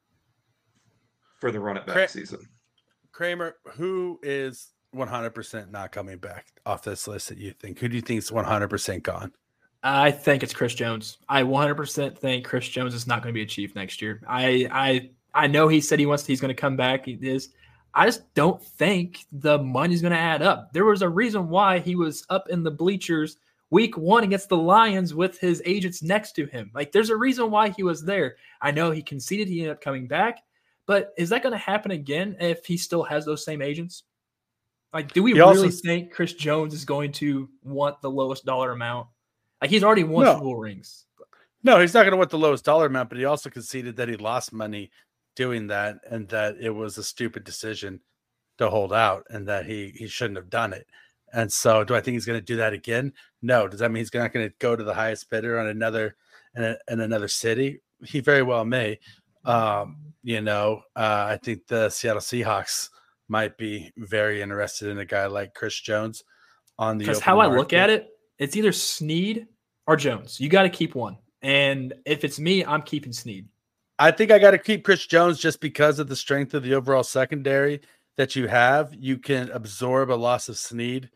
for the run it back Cra- season. Kramer, who is one hundred percent not coming back off this list that you think? Who do you think is one hundred percent gone? I think it's Chris Jones. I one hundred percent think Chris Jones is not going to be a Chief next year. I I I know he said he wants he's going to come back. He is. I just don't think the money's going to add up. There was a reason why he was up in the bleachers week one against the Lions with his agents next to him. Like, there's a reason why he was there. I know he conceded, he ended up coming back, but is that going to happen again if he still has those same agents? Like, do we He really also- think Chris Jones is going to want the lowest dollar amount? Like, he's already won No. Super Bowl rings. No, he's not going to want the lowest dollar amount, but he also conceded that he lost money doing that and that it was a stupid decision to hold out and that he he shouldn't have done it. And so do I think he's going to do that again? No. Does that mean he's not going to go to the highest bidder on another in, a, in another city? He very well may. Um, you know, uh, I think the Seattle Seahawks might be very interested in a guy like Chris Jones on the Because open how I look market. at it, it's either Sneed or Jones. You got to keep one. And if it's me, I'm keeping Sneed. I think I got to keep Chris Jones just because of the strength of the overall secondary that you have. You can absorb a loss of Sneed.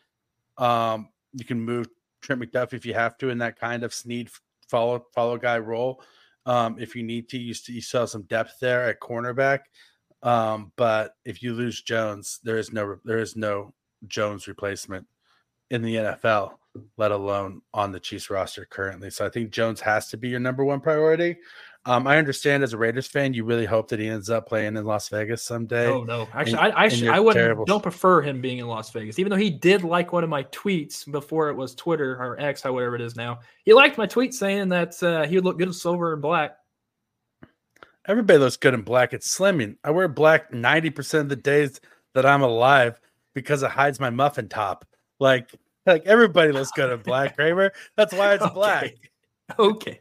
Um, you can move Trent McDuffie if you have to in that kind of Sneed follow follow guy role. Um, if you need to, you, you still have some depth there at cornerback. Um, but if you lose Jones, there is no there is no Jones replacement in the N F L, let alone on the Chiefs roster currently. So I think Jones has to be your number one priority. Um, I understand as a Raiders fan, you really hope that he ends up playing in Las Vegas someday. Oh no! Actually, And- I I, and sh- you're I wouldn't terrible. don't prefer him being in Las Vegas, even though he did like one of my tweets before it was Twitter or X, or whatever it is now. He liked my tweet saying that uh, he would look good in silver and black. Everybody looks good in black. It's slimming. I wear black ninety percent of the days that I'm alive. because it hides my muffin top. Like, like everybody looks good in black, Kramer. That's why it's Okay. black. Okay.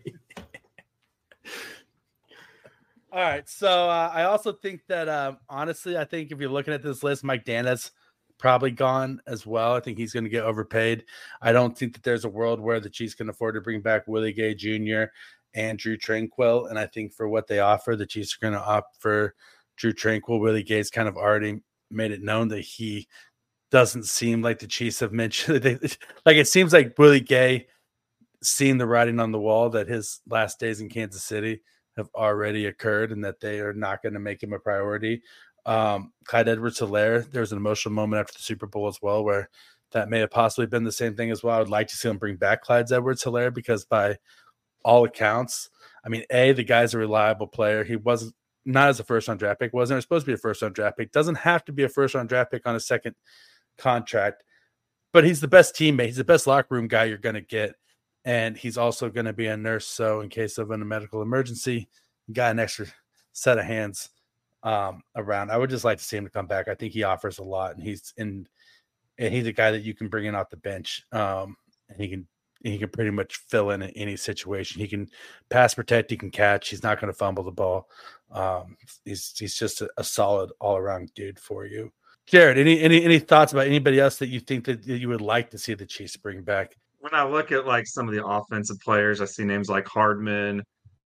All right. So uh, I also think that, um, honestly, I think if you're looking at this list, Mike Dana's probably gone as well. I think he's going to get overpaid. I don't think that there's a world where the Chiefs can afford to bring back Willie Gay Junior and Drew Tranquill. And I think for what they offer, the Chiefs are going to opt for Drew Tranquill. Willie Gay's kind of already made it known that he doesn't seem like the Chiefs have mentioned. They, like it seems like Willie Gay seen the writing on the wall that his last days in Kansas City have already occurred and that they are not going to make him a priority. Um, Clyde Edwards-Helaire, there was an emotional moment after the Super Bowl as well, where that may have possibly been the same thing as well. I would like to see him bring back Clyde Edwards-Helaire because by all accounts, I mean, A, the guy's a reliable player. He wasn't not as a first round draft pick, wasn't supposed to be a first round draft pick. Doesn't have to be a first round draft pick on a second contract, but he's the best teammate. He's the best locker room guy you're going to get. And he's also going to be a nurse. So in case of a medical emergency, you got an extra set of hands um, around. I would just like to see him to come back. I think he offers a lot, and he's in, and he's a guy that you can bring in off the bench. Um, and he can, he can pretty much fill in in any situation. He can pass protect. He can catch. He's not going to fumble the ball. Um, he's, he's just a, a solid all around dude for you. Jared, any, any, any thoughts about anybody else that you think that you would like to see the Chiefs bring back? When I look at like some of the offensive players, I see names like Hardman,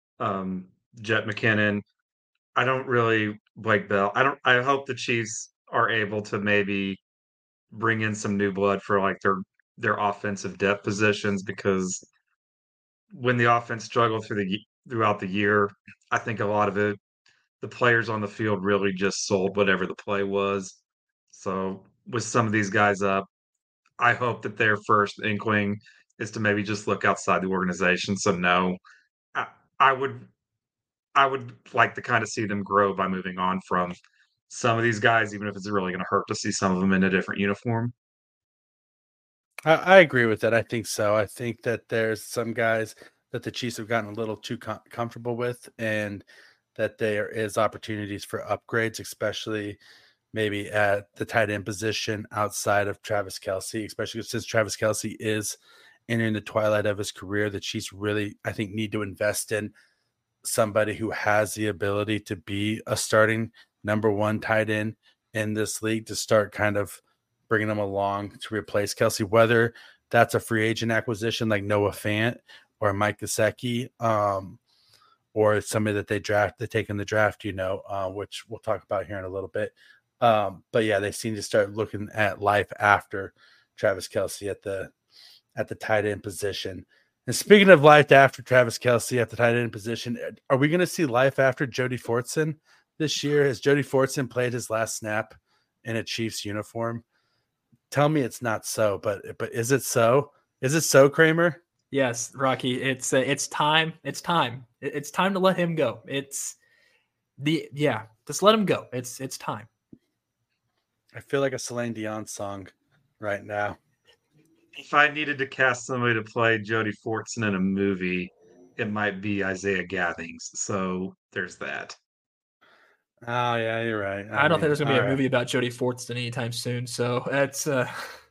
um, Jet McKinnon. I don't really Blake Bell. I don't. I hope the Chiefs are able to maybe bring in some new blood for like their their offensive depth positions, because when the offense struggled through the throughout the year, I think a lot of it, the players on the field really just sold whatever the play was. So with some of these guys up, I hope that their first inkling is to maybe just look outside the organization. So no, I, I would I would like to kind of see them grow by moving on from some of these guys, even if it's really going to hurt to see some of them in a different uniform. I, I agree with that. I think so. I think that there's some guys that the Chiefs have gotten a little too com- comfortable with, and that there is opportunities for upgrades, especially maybe at the tight end position outside of Travis Kelce, especially since Travis Kelce is entering the twilight of his career. The Chiefs really, I think, need to invest in somebody who has the ability to be a starting number one tight end in this league, to start kind of bringing them along to replace Kelce, whether that's a free agent acquisition like Noah Fant or Mike Gesicki, um, or somebody that they draft, they take in the draft, you know, uh, which we'll talk about here in a little bit. Um, but yeah, they seem to start looking at life after Travis Kelce at the at the tight end position. And speaking of life after Travis Kelce at the tight end position, are we going to see life after Jody Fortson this year? Has Jody Fortson played his last snap in a Chiefs uniform? Tell me it's not so, but but is it so? Is it so, Kramer? Yes, Rocky. It's uh, it's time. It's time. It, it's time to let him go. It's the yeah. Just let him go. It's it's time. I feel like a Celine Dion song right now. If I needed to cast somebody to play Jody Fortson in a movie, it might be Isaiah Gathings. So there's that. Oh yeah, you're right. I, I don't mean, think there's gonna be a right. movie about Jody Fortson anytime soon. So that's uh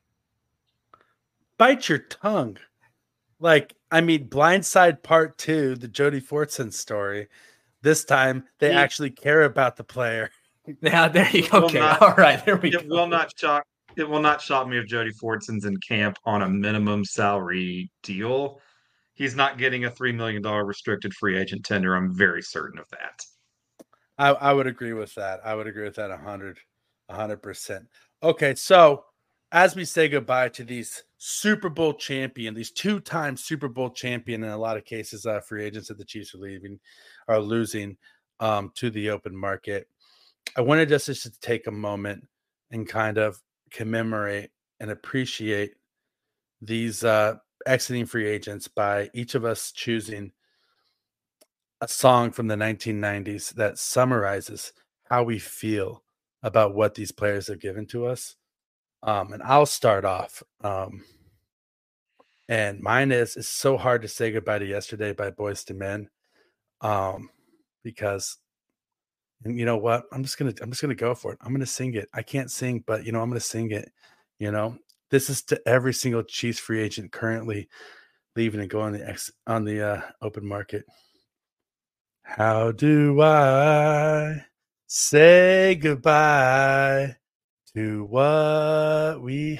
bite your tongue. Like, I mean, Blindside Part Two, the Jody Fortson story. This time they He, actually care about the player. yeah. There you go. Okay, not, all right. There we it go. It will not shock. It will not shock me if Jody Fortson's in camp on a minimum salary deal. He's not getting a three million dollars restricted free agent tender. I'm very certain of that. I, I would agree with that. I would agree with that a hundred, a hundred percent. Okay, so as we say goodbye to these Super Bowl champion, these two-time Super Bowl champion, in a lot of cases, uh, free agents that the Chiefs are leaving, are losing um, to the open market, I wanted just to take a moment and kind of commemorate and appreciate these uh, exiting free agents by each of us choosing a song from the nineteen nineties that summarizes how we feel about what these players have given to us. Um, and I'll start off. Um, and mine is, it's so hard to say goodbye to Yesterday by Boyz two Men. Um, because, And you know what? I'm just gonna I'm just gonna go for it. I'm gonna sing it. I can't sing, but you know, I'm gonna sing it. You know, this is to every single Chiefs free agent currently leaving and going on the ex on the uh, open market. How do I say goodbye to what we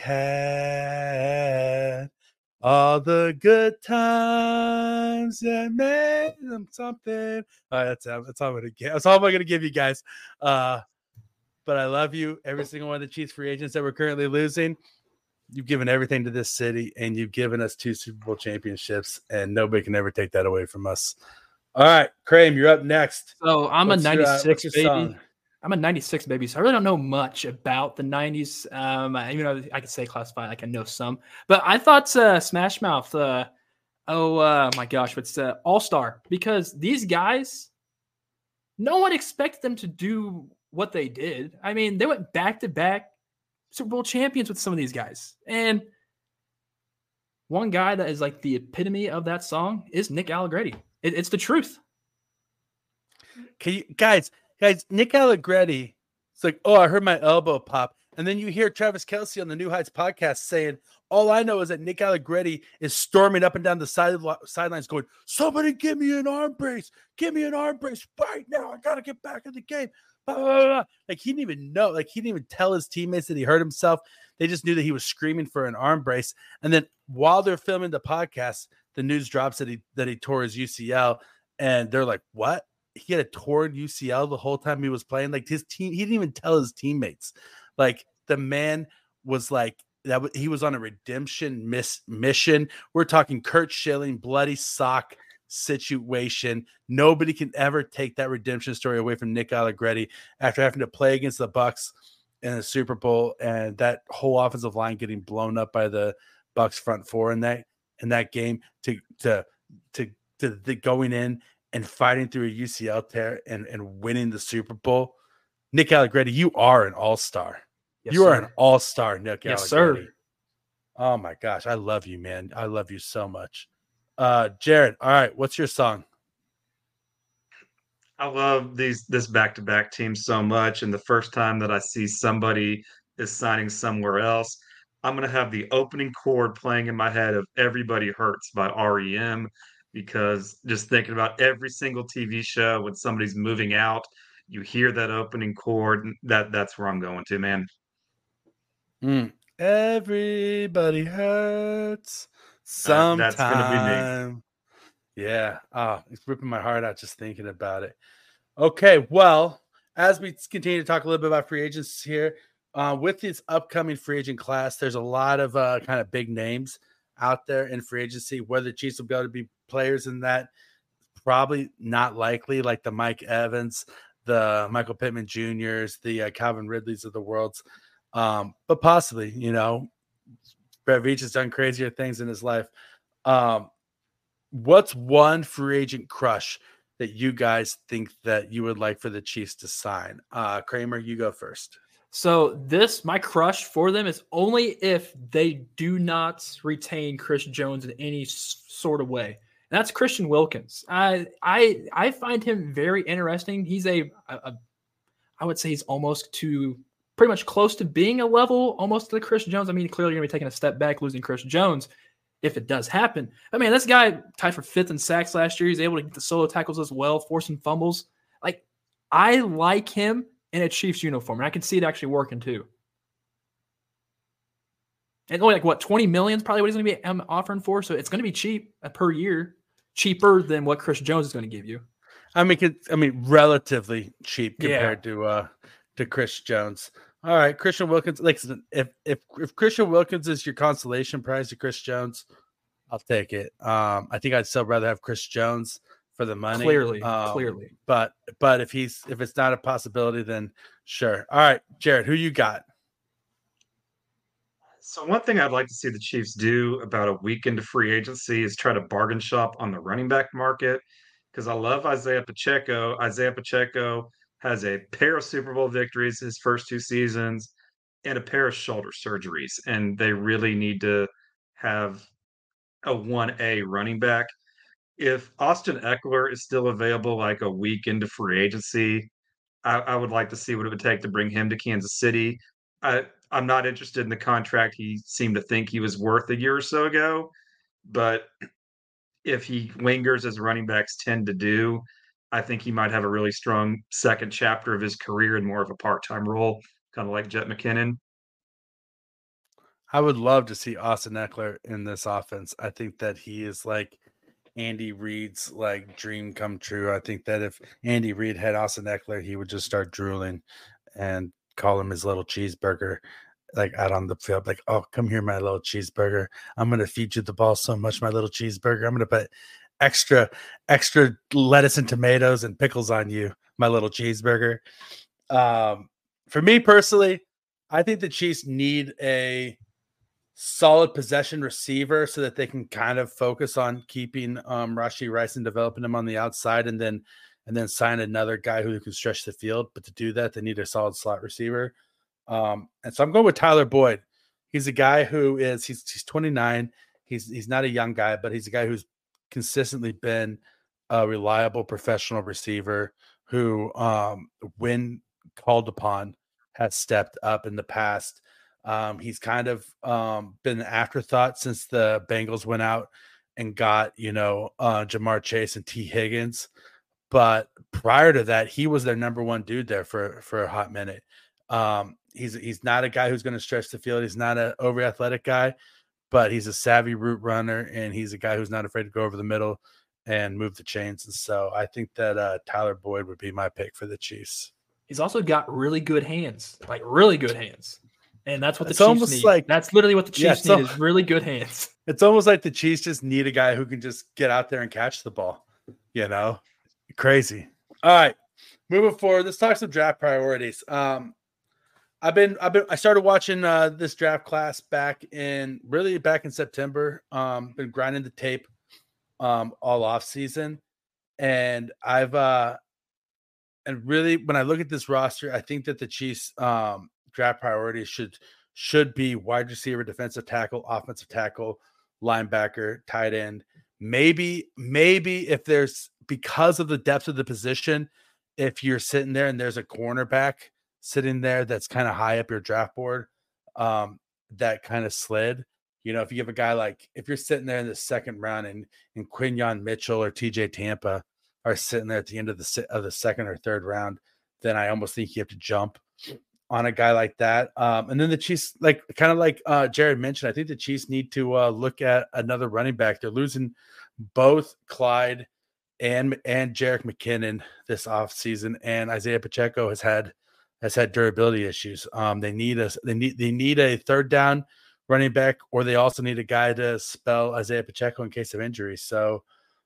had? All the good times that made them something. All right, that's, that's all I'm gonna give. That's all I'm gonna give you guys. Uh, but I love you, every single one of the Chiefs free agents that we're currently losing. You've given everything to this city, and you've given us two Super Bowl championships, and nobody can ever take that away from us. All right, Kramer, you're up next. So I'm What's a your, uh, ninety-six what's your baby. song? I'm a ninety-six baby, so I really don't know much about the nineties. Um, I, you know, I could say classify like I know some, but I thought uh, Smash Mouth. Uh, oh uh, my gosh, what's uh, All Star? Because these guys, no one expected them to do what they did. I mean, they went back to back Super Bowl champions with some of these guys, and one guy that is like the epitome of that song is Nick Allegretti. It, it's the truth. Can you guys, guys, Nick Allegretti, it's like, oh, I heard my elbow pop. And then you hear Travis Kelce on the New Heights podcast saying, all I know is that Nick Allegretti is storming up and down the side sidelines going, somebody give me an arm brace. Give me an arm brace right now. I got to get back in the game. Blah, blah, blah, blah. Like he didn't even know. Like he didn't even tell his teammates that he hurt himself. They just knew that he was screaming for an arm brace. And then while they're filming the podcast, the news drops that he that he tore his U C L. And they're like, what? He had a torn U C L the whole time he was playing. Like his team, he didn't even tell his teammates. Like the man was like that. He was on a redemption miss mission. We're talking Kurt Schilling, bloody sock situation. Nobody can ever take that redemption story away from Nick Allegretti after having to play against the Bucs in the Super Bowl and that whole offensive line getting blown up by the Bucs front four in that in that game to to to to the going in and fighting through a U C L tear and, and winning the Super Bowl. Nick Allegretti, you are an all-star. Yes, you sir. are an all-star, Nick Yes, Allegretti. sir. Oh my gosh, I love you, man. I love you so much. Uh, Jared, all right, what's your song? I love these this back-to-back team so much, and the first time that I see somebody is signing somewhere else, I'm gonna have the opening chord playing in my head of "Everybody Hurts" by R E M, because just thinking about every single T V show when somebody's moving out, you hear that opening chord. That that's where I'm going to, man. Mm. Everybody hurts Uh, that's gonna be me. sometime. Yeah. Oh, it's ripping my heart out just thinking about it. Okay. Well, as we continue to talk a little bit about free agents here, uh, with this upcoming free agent class, there's a lot of uh, kind of big names out there in free agency. Whether the Chiefs will be able to be players in that, probably not likely, like the Mike Evans, the Michael Pittman Juniors, the uh, Calvin Ridleys of the worlds. Um, but possibly, you know, Brett Veach has done crazier things in his life. Um, what's one free agent crush that you guys think that you would like for the Chiefs to sign? Uh, Kramer, you go first. So this, my crush for them is only if they do not retain Chris Jones in any s- sort of way. And that's Christian Wilkins. I I I find him very interesting. He's a, a, a I would say he's almost to pretty much close to being a level almost to the Chris Jones. I mean, clearly you're going to be taking a step back, losing Chris Jones if it does happen. I mean, this guy tied for fifth in sacks last year. He's able to get the solo tackles as well, forcing fumbles. Like, I like him in a Chiefs uniform, and I can see it actually working too. And only like what twenty million is probably what he's going to be um, offering for, so it's going to be cheap uh, per year, cheaper than what Chris Jones is going to give you. I mean, I mean, relatively cheap compared yeah. to uh, to Chris Jones. All right, Christian Wilkins. Like, if if if Christian Wilkins is your consolation prize to Chris Jones, I'll take it. Um, I think I'd still rather have Chris Jones for the money. Clearly, um, clearly. But but if he's if it's not a possibility, then sure. All right, Jared, who you got? So one thing I'd like to see the Chiefs do about a week into free agency is try to bargain shop on the running back market, because I love Isaiah Pacheco. Isaiah Pacheco has a pair of Super Bowl victories his first two seasons and a pair of shoulder surgeries, and they really need to have a one A running back. If Austin Eckler is still available like a week into free agency, I, I would like to see what it would take to bring him to Kansas City. I, I'm not interested in the contract he seemed to think he was worth a year or so ago, but if he lingers as running backs tend to do, I think he might have a really strong second chapter of his career in more of a part-time role, kind of like Jet McKinnon. I would love to see Austin Eckler in this offense. I think that he is like Andy Reid's like dream come true. I think that if Andy Reid had Austin Eckler, he would just start drooling and call him his little cheeseburger, like out on the field. Like, oh, come here, my little cheeseburger. I'm gonna feed you the ball so much, my little cheeseburger. I'm gonna put extra, extra lettuce and tomatoes and pickles on you, my little cheeseburger. Um, for me personally, I think the Chiefs need a solid possession receiver so that they can kind of focus on keeping um Rashee Rice and developing him on the outside, and then and then sign another guy who can stretch the field. But to do that, they need a solid slot receiver. Um, and so I'm going with Tyler Boyd. He's a guy who is he's he's twenty-nine. He's he's not a young guy, but he's a guy who's consistently been a reliable professional receiver who, um, when called upon, has stepped up in the past. Um, he's kind of um, been an afterthought since the Bengals went out and got, you know, uh, Jamar Chase and T. Higgins. But prior to that, he was their number one dude there for, for a hot minute. Um, he's he's not a guy who's going to stretch the field. He's not an over athletic guy, but he's a savvy route runner, and he's a guy who's not afraid to go over the middle and move the chains. And so I think that uh, Tyler Boyd would be my pick for the Chiefs. He's also got really good hands, like really good hands. And that's what the it's Chiefs almost need. Like, that's literally what the Chiefs yeah, need is really good hands. It's almost like the Chiefs just need a guy who can just get out there and catch the ball, you know? Crazy. All right, moving forward, let's talk some draft priorities. Um, I've been, I've been, I started watching uh, this draft class back in, really back in September. Um, been grinding the tape um, all off season, and I've, uh, and really, when I look at this roster, I think that the Chiefs um, draft priorities should should be wide receiver, defensive tackle, offensive tackle, linebacker, tight end. Maybe, maybe if there's, because of the depth of the position, if you're sitting there and there's a cornerback sitting there that's kind of high up your draft board, um, that kind of slid. You know, if you have a guy like, if you're sitting there in the second round and, and Quinyon Mitchell or T J Tampa are sitting there at the end of the of the second or third round, then I almost think you have to jump on a guy like that. Um, and then the Chiefs, like kind of like uh, Jared mentioned, I think the Chiefs need to uh, look at another running back. They're losing both Clyde and and Jerick McKinnon this offseason, and Isaiah Pacheco has had has had durability issues. Um, they need a they need they need a third down running back, or they also need a guy to spell Isaiah Pacheco in case of injury. So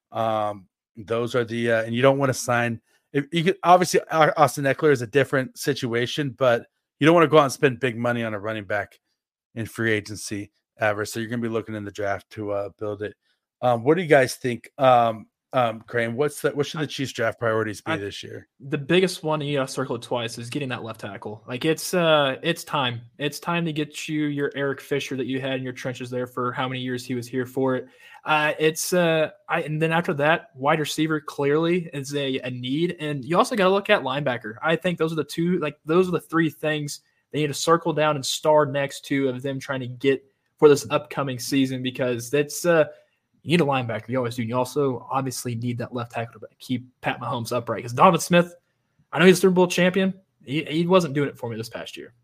um, those are the uh, and you don't want to sign. If you could, obviously Austin Eckler is a different situation, but you don't want to go out and spend big money on a running back in free agency ever. So you're going to be looking in the draft to uh, build it. Um, what do you guys think? Um, Um, Crane, what's that? What should the Chiefs draft priorities be I, this year? The biggest one, you know, circled twice, is getting that left tackle. Like it's, uh, it's time. It's time to get you your Eric Fisher that you had in your trenches there for how many years he was here for it. Uh, it's, uh, I, and then after that, wide receiver clearly is a, a need, and you also got to look at linebacker. I think those are the two, like those are the three things they need to circle down and star next to of them trying to get for this upcoming season, because that's, uh. You need a linebacker. You always do. And you also obviously need that left tackle to keep Pat Mahomes upright. Because Donovan Smith, I know he's a Super Bowl champion. He, he wasn't doing it for me this past year.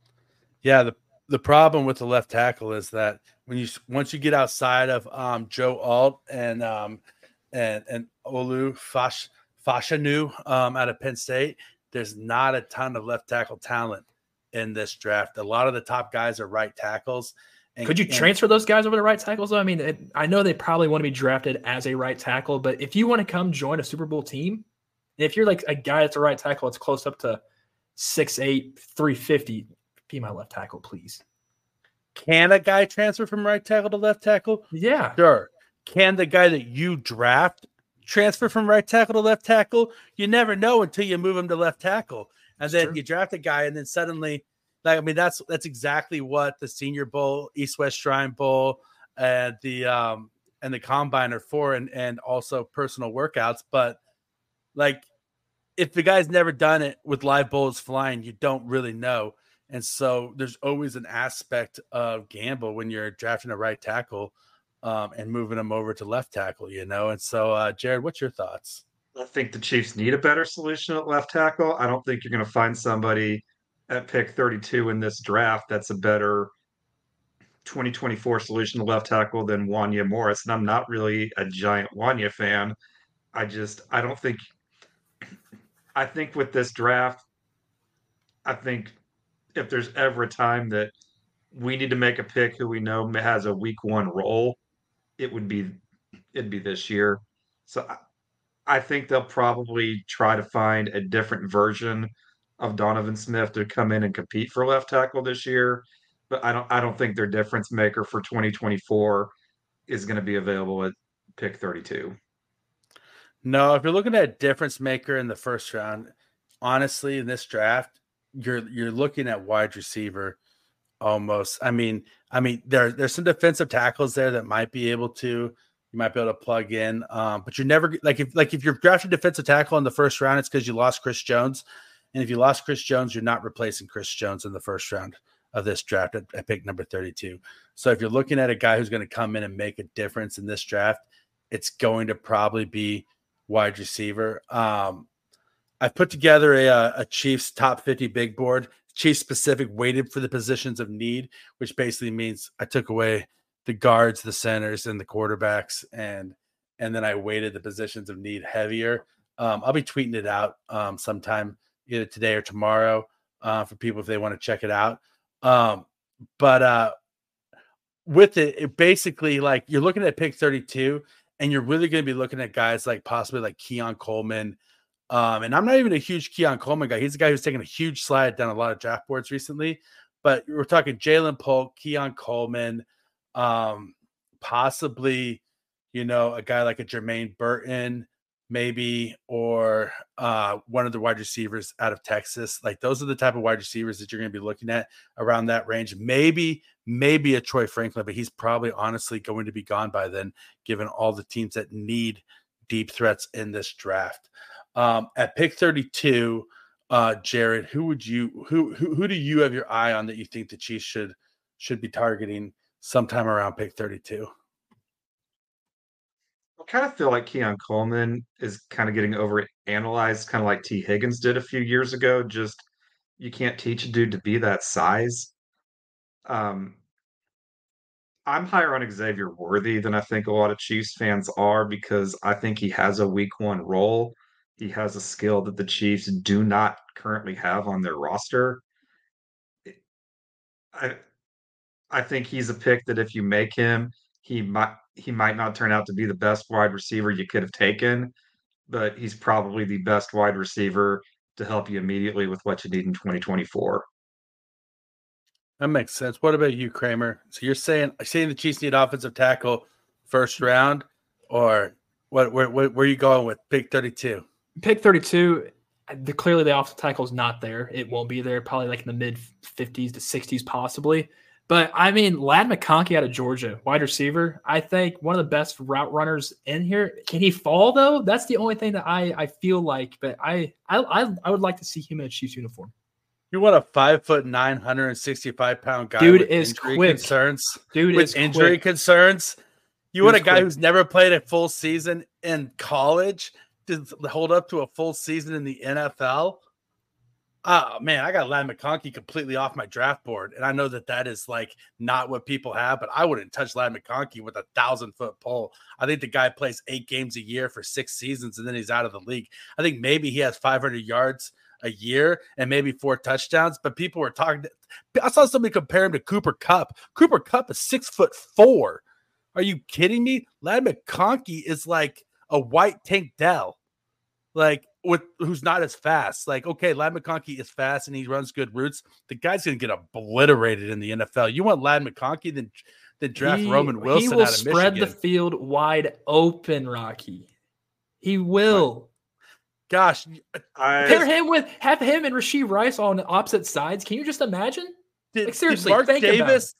Yeah, the the problem with the left tackle is that when you once you get outside of um, Joe Alt and um, and and Olu Fash, Fashanu um, out of Penn State, there's not a ton of left tackle talent in this draft. A lot of the top guys are right tackles. And, Could you and, transfer those guys over to right tackles? Though? I mean, it, I know they probably want to be drafted as a right tackle, but if you want to come join a Super Bowl team, if you're like a guy that's a right tackle, it's close up to six eight, three fifty, be my left tackle, please. Can a guy transfer from right tackle to left tackle? Yeah. Sure. Can the guy that you draft transfer from right tackle to left tackle? You never know until you move him to left tackle. And that's then true. You draft a guy and then suddenly – Like, I mean, that's that's exactly what the Senior Bowl, East West Shrine Bowl, and the um and the Combine are for, and and also personal workouts. But like, if the guy's never done it with live bullets flying, you don't really know. And so there's always an aspect of gamble when you're drafting a right tackle um, and moving them over to left tackle, you know? And so, uh, Jared, what's your thoughts? I think the Chiefs need a better solution at left tackle. I don't think you're going to find somebody at pick thirty-two in this draft that's a better twenty twenty-four solution to left tackle than Wanya Morris. And I'm not really a giant Wanya fan. I just, I don't think, I think with this draft, I think if there's ever a time that we need to make a pick who we know has a week one role, it would be, it'd be this year. So I, I think they'll probably try to find a different version of Donovan Smith to come in and compete for left tackle this year. But I don't I don't think their difference maker for twenty twenty-four is going to be available at pick thirty-two. No, if you're looking at a difference maker in the first round, honestly, in this draft, you're you're looking at wide receiver almost. I mean, I mean, there there's some defensive tackles there that might be able to you might be able to plug in. Um, but you're never like if like if you're drafting defensive tackle in the first round, it's because you lost Chris Jones. And if you lost Chris Jones, you're not replacing Chris Jones in the first round of this draft at, at pick number thirty-two. So if you're looking at a guy who's going to come in and make a difference in this draft, it's going to probably be wide receiver. Um, I've put together a, a Chiefs top fifty big board, Chiefs specific weighted for the positions of need, which basically means I took away the guards, the centers, and the quarterbacks, and and then I weighted the positions of need heavier. Um, I'll be tweeting it out um, sometime either today or tomorrow uh, for people if they want to check it out. Um, but uh, with it, it basically like you're looking at pick thirty-two, and you're really going to be looking at guys like possibly like Keon Coleman. Um, and I'm not even a huge Keon Coleman guy. He's a guy who's taken a huge slide down a lot of draft boards recently. But we're talking Jalen Polk, Keon Coleman, um, possibly, you know, a guy like a Jermaine Burton, maybe, or uh, one of the wide receivers out of Texas. Like those are the type of wide receivers that you're going to be looking at around that range. Maybe, maybe a Troy Franklin, but he's probably honestly going to be gone by then, given all the teams that need deep threats in this draft. Um, at pick thirty-two, uh, Jared, who would you who, who who do you have your eye on that you think the Chiefs should should be targeting sometime around pick thirty-two? I kind of feel like Keon Coleman is kind of getting over analyzed, kind of like T. Higgins did a few years ago. Just you can't teach a dude to be that size. Um, I'm higher on Xavier Worthy than I think a lot of Chiefs fans are because I think he has a week one role. He has a skill that the Chiefs do not currently have on their roster. I I think he's a pick that if you make him, he might he might not turn out to be the best wide receiver you could have taken, but he's probably the best wide receiver to help you immediately with what you need in twenty twenty-four. That makes sense. What about you, Kramer? So you're saying saying the Chiefs need offensive tackle first round, or what? Where, where, where are you going with pick thirty-two? Pick thirty-two, the, clearly the offensive tackle is not there. It won't be there, probably like in the mid fifties to sixties possibly. But, I mean, Ladd McConkey out of Georgia, wide receiver, I think one of the best route runners in here. Can he fall, though? That's the only thing that I, I feel like. But I, I I I would like to see him in a Chiefs uniform. You want a five foot nine hundred and sixty five pound guy? Dude with is injury quick. Concerns. Dude with is injury quick. concerns. You Dude want a is guy quick. who's never played a full season in college to hold up to a full season in the N F L? Oh, man, I got Ladd McConkey completely off my draft board. And I know that that is like not what people have, but I wouldn't touch Ladd McConkey with a thousand foot pole. I think the guy plays eight games a year for six seasons and then he's out of the league. I think maybe he has five hundred yards a year and maybe four touchdowns, but people were talking. I saw somebody compare him to Cooper Kupp. Cooper Kupp is six foot four. Are you kidding me? Ladd McConkey is like a white Tank Dell. Like, with who's not as fast. Like, okay, Ladd McConkey is fast and he runs good routes. The guy's going to get obliterated in the N F L. You want Ladd McConkey, then, then draft He- Roman Wilson He will out of spread Michigan. the field wide open, Rocky. He will. Gosh, Pair I him with, have him and Rashee Rice on opposite sides. Can you just imagine? did, Like, seriously, did Mark think about Davis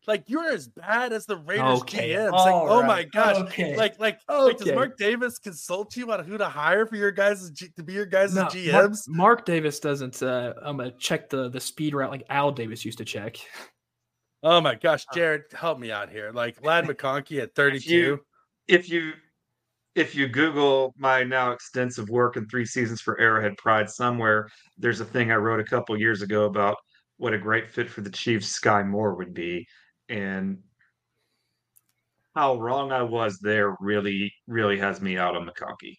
Like you're as bad as the Raiders Okay, G Ms. Like, all oh my right, gosh. okay, Like, like, like, does okay. Mark Davis consult you on who to hire for your guys' G- to be your guys' No, G Mark, Ms? Mark Davis doesn't uh, um, uh, check the the speed route like Al Davis used to check. Oh my gosh, Jared, help me out here. Like Lad McConkey at If thirty-two. you if you if you Google my now extensive work in three seasons for Arrowhead Pride, somewhere there's a thing I wrote a couple years ago about what a great fit for the Chiefs Sky Moore would be, and how wrong I was there really, really has me out on McConkey.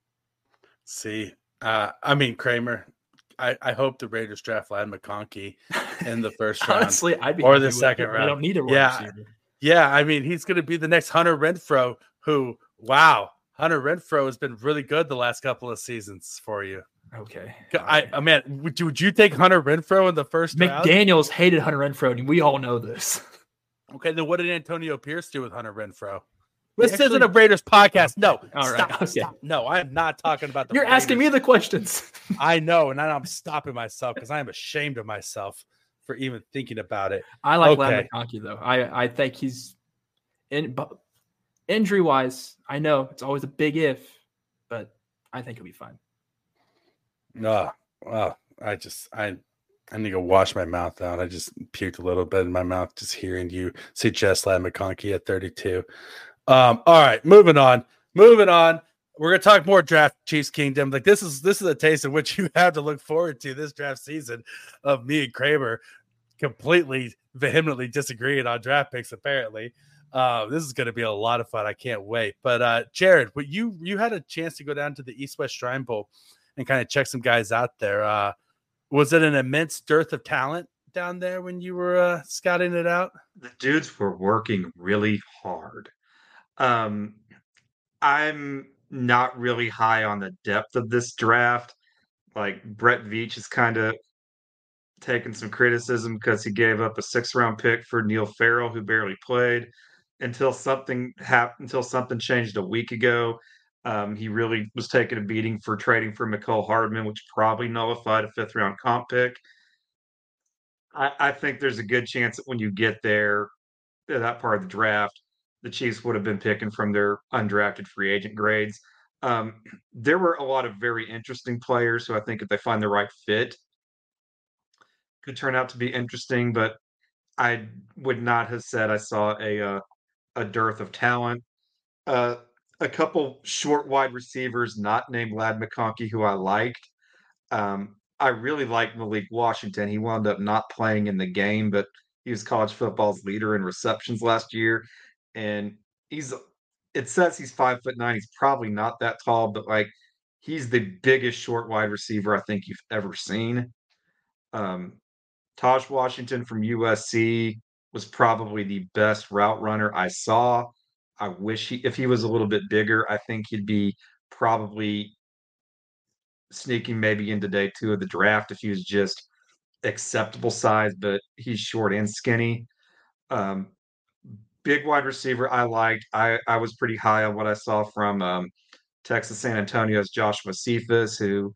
See, uh, I mean Kramer. I, I hope the Raiders draft Lad McConkey in the first round. Honestly, I'd be or happy the with second it. round. I don't need a wide Yeah. receiver. Yeah, I mean he's going to be the next Hunter Renfro. Who, wow, Hunter Renfro has been really good the last couple of seasons for you. Okay, I, I mean, would you, would you take Hunter Renfro in the first round? McDaniels hated Hunter Renfro, and we all know this. Okay, then what did Antonio Pierce do with Hunter Renfro? He This actually- isn't a Raiders podcast. No, All right, stop, okay. stop. No, I am not talking about the You're asking me Raiders. the questions. I know, and I'm stopping myself because I am ashamed of myself for even thinking about it. I like Okay. Lad McConkey though. I I think he's in injury wise. I know it's always a big if, but I think he'll be fine. No, well, I just I I need to wash my mouth out. I just puked a little bit in my mouth just hearing you suggest Lad McConkey at thirty-two. Um, all right, moving on. Moving on. We're gonna talk more draft Chiefs Kingdom. Like this is this is a taste of what you have to look forward to this draft season of me and Kramer completely vehemently disagreeing on draft picks, apparently. Uh, this is gonna be a lot of fun. I can't wait. But uh Jared, what you you had a chance to go down to the East West Shrine Bowl and kind of check some guys out there. Uh was it an immense dearth of talent down there when you were uh, scouting it out? The dudes were working really hard. Um, I'm not really high on the depth of this draft. Like Brett Veach is kind of taken some criticism because he gave up a six round pick for Neil Farrell, who barely played until something happened, until something changed a week ago. Um, he really was taking a beating for trading for McCole Hardman, which probably nullified a fifth round comp pick. I, I think there's a good chance that when you get there, that part of the draft, the Chiefs would have been picking from their undrafted free agent grades. Um, there were a lot of very interesting players who I think if they find the right fit could turn out to be interesting, but I would not have said I saw a uh, a dearth of talent. Uh, a couple short wide receivers, not named Lad McConkey, who I liked. Um, I really liked Malik Washington. He wound up not playing in the game, but he was college football's leader in receptions last year, and he's. It says he's five foot nine. He's probably not that tall, but like he's the biggest short wide receiver I think you've ever seen. Um, Taj Washington from U S C was probably the best route runner I saw. I wish he, if he was a little bit bigger, I think he'd be probably sneaking maybe into day two of the draft if he was just acceptable size, but he's short and skinny. Um, big wide receiver I liked. I, I was pretty high on what I saw from um, Texas San Antonio's Joshua Cephas, who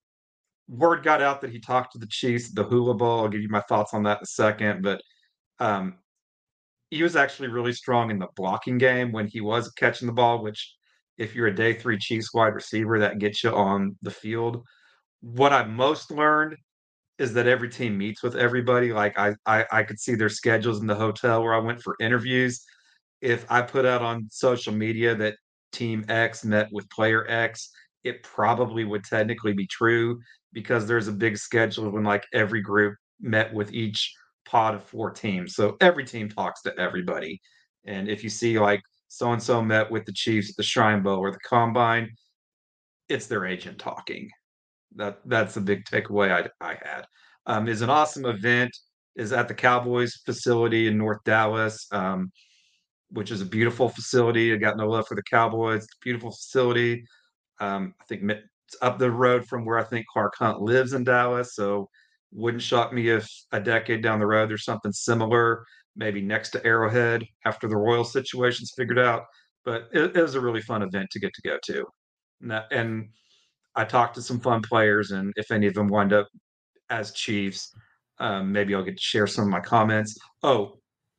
word got out that he talked to the Chiefs, the Hula Bowl. I'll give you my thoughts on that in a second, but um, he was actually really strong in the blocking game when he was catching the ball, which if you're a day three Chiefs wide receiver, that gets you on the field. What I most learned is that every team meets with everybody. Like I, I, I could see their schedules in the hotel where I went for interviews. If I put out on social media that team X met with player X, it probably would technically be true because there's a big schedule when like every group met with each pod of four teams. So every team talks to everybody. And if you see like so and so met with the Chiefs at the Shrine Bowl or the Combine, it's their agent talking. That that's the big takeaway I I had. Um, is an awesome event. Is at the Cowboys facility in North Dallas, um, which is a beautiful facility. I got no love for the Cowboys. It's a beautiful facility. Um, I think it's up the road from where I think Clark Hunt lives in Dallas. So wouldn't shock me if a decade down the road there's something similar, maybe next to Arrowhead after the Royal situation's figured out. But it, it was a really fun event to get to go to. And, that, and I talked to some fun players, and if any of them wind up as Chiefs, um, maybe I'll get to share some of my comments. Oh,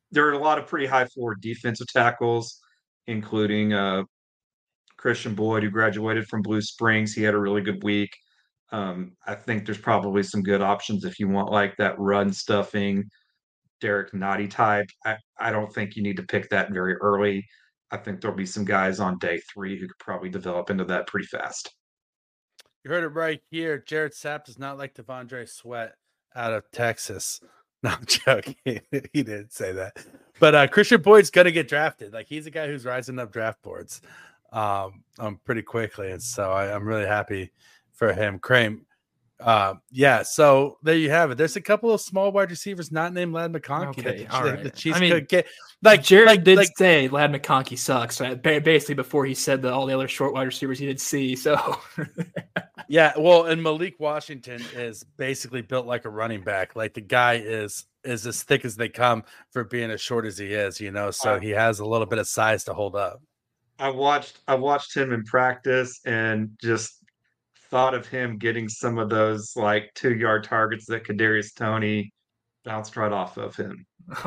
there are a lot of pretty high floor defensive tackles, including uh, Christian Boyd, who graduated from Blue Springs. He had a really good week. Um, I think there's probably some good options if you want like that run stuffing, Derek Nottie type. I, I don't think you need to pick that very early. I think there'll be some guys on day three who could probably develop into that pretty fast. You heard it right here. Jared Sapp does not like Devondre Sweat out of Texas. No, I'm joking. He didn't say that. But uh, Christian Boyd's going to get drafted. Like, he's a guy who's rising up draft boards um, um pretty quickly. And so I, I'm really happy for him. Crane. Uh, yeah, so there you have it. There's a couple of small wide receivers not named Ladd McConkey Okay, that the, all that right. the Chiefs I mean, could get. Like Jared like, did like, say Ladd McConkey sucks. Right? Ba- Basically, before he said that all the other short wide receivers he did see. So, yeah, well, and Malik Washington is basically built like a running back. Like, the guy is is as thick as they come for being as short as he is. You know, so he has a little bit of size to hold up. I watched I watched him in practice and just thought of him getting some of those like two yard targets that Kadarius Toney bounced right off of him.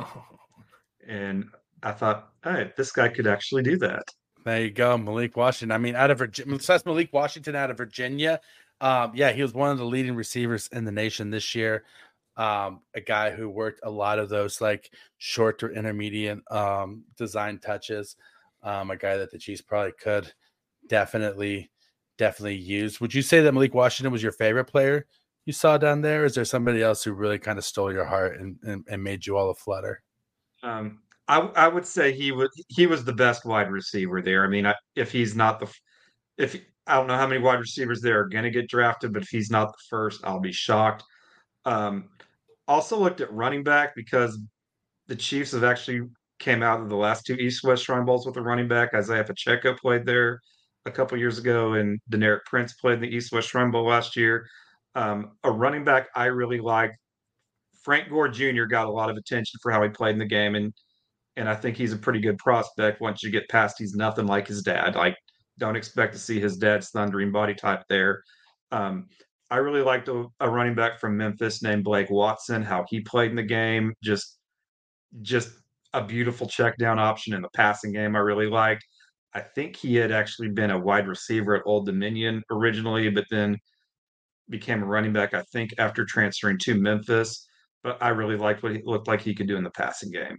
And I thought, hey, this guy could actually do that. There you go, Malik Washington. I mean, out of Virginia, besides Malik Washington out of Virginia, um, yeah, he was one of the leading receivers in the nation this year. Um, a guy who worked a lot of those like short to intermediate um, design touches. Um, a guy that the Chiefs probably could definitely, definitely use. Would you say that Malik Washington was your favorite player you saw down there? Or is there somebody else who really kind of stole your heart and, and, and made you all aflutter? Um, I I would say he was he was the best wide receiver there. I mean, I, if he's not the if I don't know how many wide receivers there are going to get drafted, but if he's not the first, I'll be shocked. Um, also looked at running back because the Chiefs have actually came out of the last two East-West Shrine Bowls with a running back. Isaiah Pacheco played there a couple years ago, and Deneric Prince played in the East-West Shrine Bowl last year. Um, a running back I really liked, Frank Gore Junior got a lot of attention for how he played in the game, and and I think he's a pretty good prospect once you get past he's nothing like his dad. Like, don't expect to see his dad's thundering body type there. Um, I really liked a, a running back from Memphis named Blake Watson, how he played in the game. Just just a beautiful check down option in the passing game I really liked. I think he had actually been a wide receiver at Old Dominion originally, but then became a running back, I think, after transferring to Memphis. But I really liked what he looked like he could do in the passing game.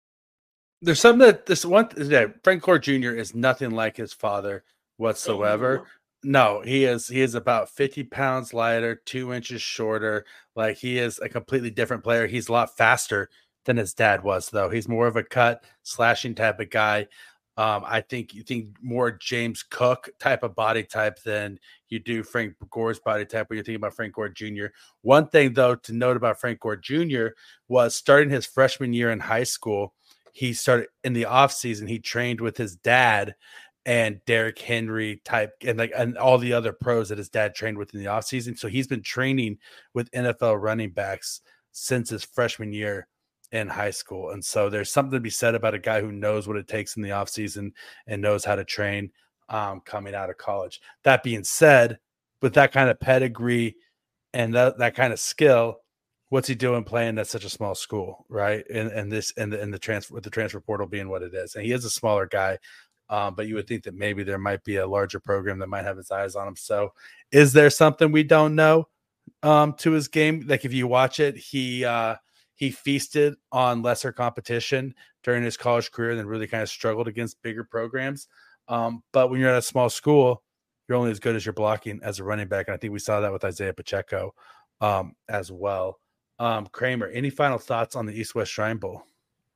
There's something that this one that Frank Gore Junior is nothing like his father whatsoever. Oh. No, he is he is about fifty pounds lighter, two inches shorter. Like, he is a completely different player. He's a lot faster than his dad was, though. He's more of a cut slashing type of guy. Um, I think you think more James Cook type of body type than you do Frank Gore's body type when you're thinking about Frank Gore Junior One thing, though, to note about Frank Gore Junior was starting his freshman year in high school. He started in the offseason. He trained with his dad and Derrick Henry type and like and all the other pros that his dad trained with in the offseason. So he's been training with N F L running backs since his freshman year in high school. And so there's something to be said about a guy who knows what it takes in the offseason and knows how to train um, coming out of college. That being said, with that kind of pedigree and that, that kind of skill, what's he doing playing at such a small school, right? And and this and the, and the transfer with the transfer portal being what it is, and he is a smaller guy, um, but you would think that maybe there might be a larger program that might have his eyes on him. So, is there something we don't know um, to his game? Like, if you watch it, he uh, he feasted on lesser competition during his college career, and then really kind of struggled against bigger programs. Um, but when you're at a small school, you're only as good as your blocking as a running back, and I think we saw that with Isaiah Pacheco um, as well. Um, Kramer, any final thoughts on the East-West Shrine Bowl?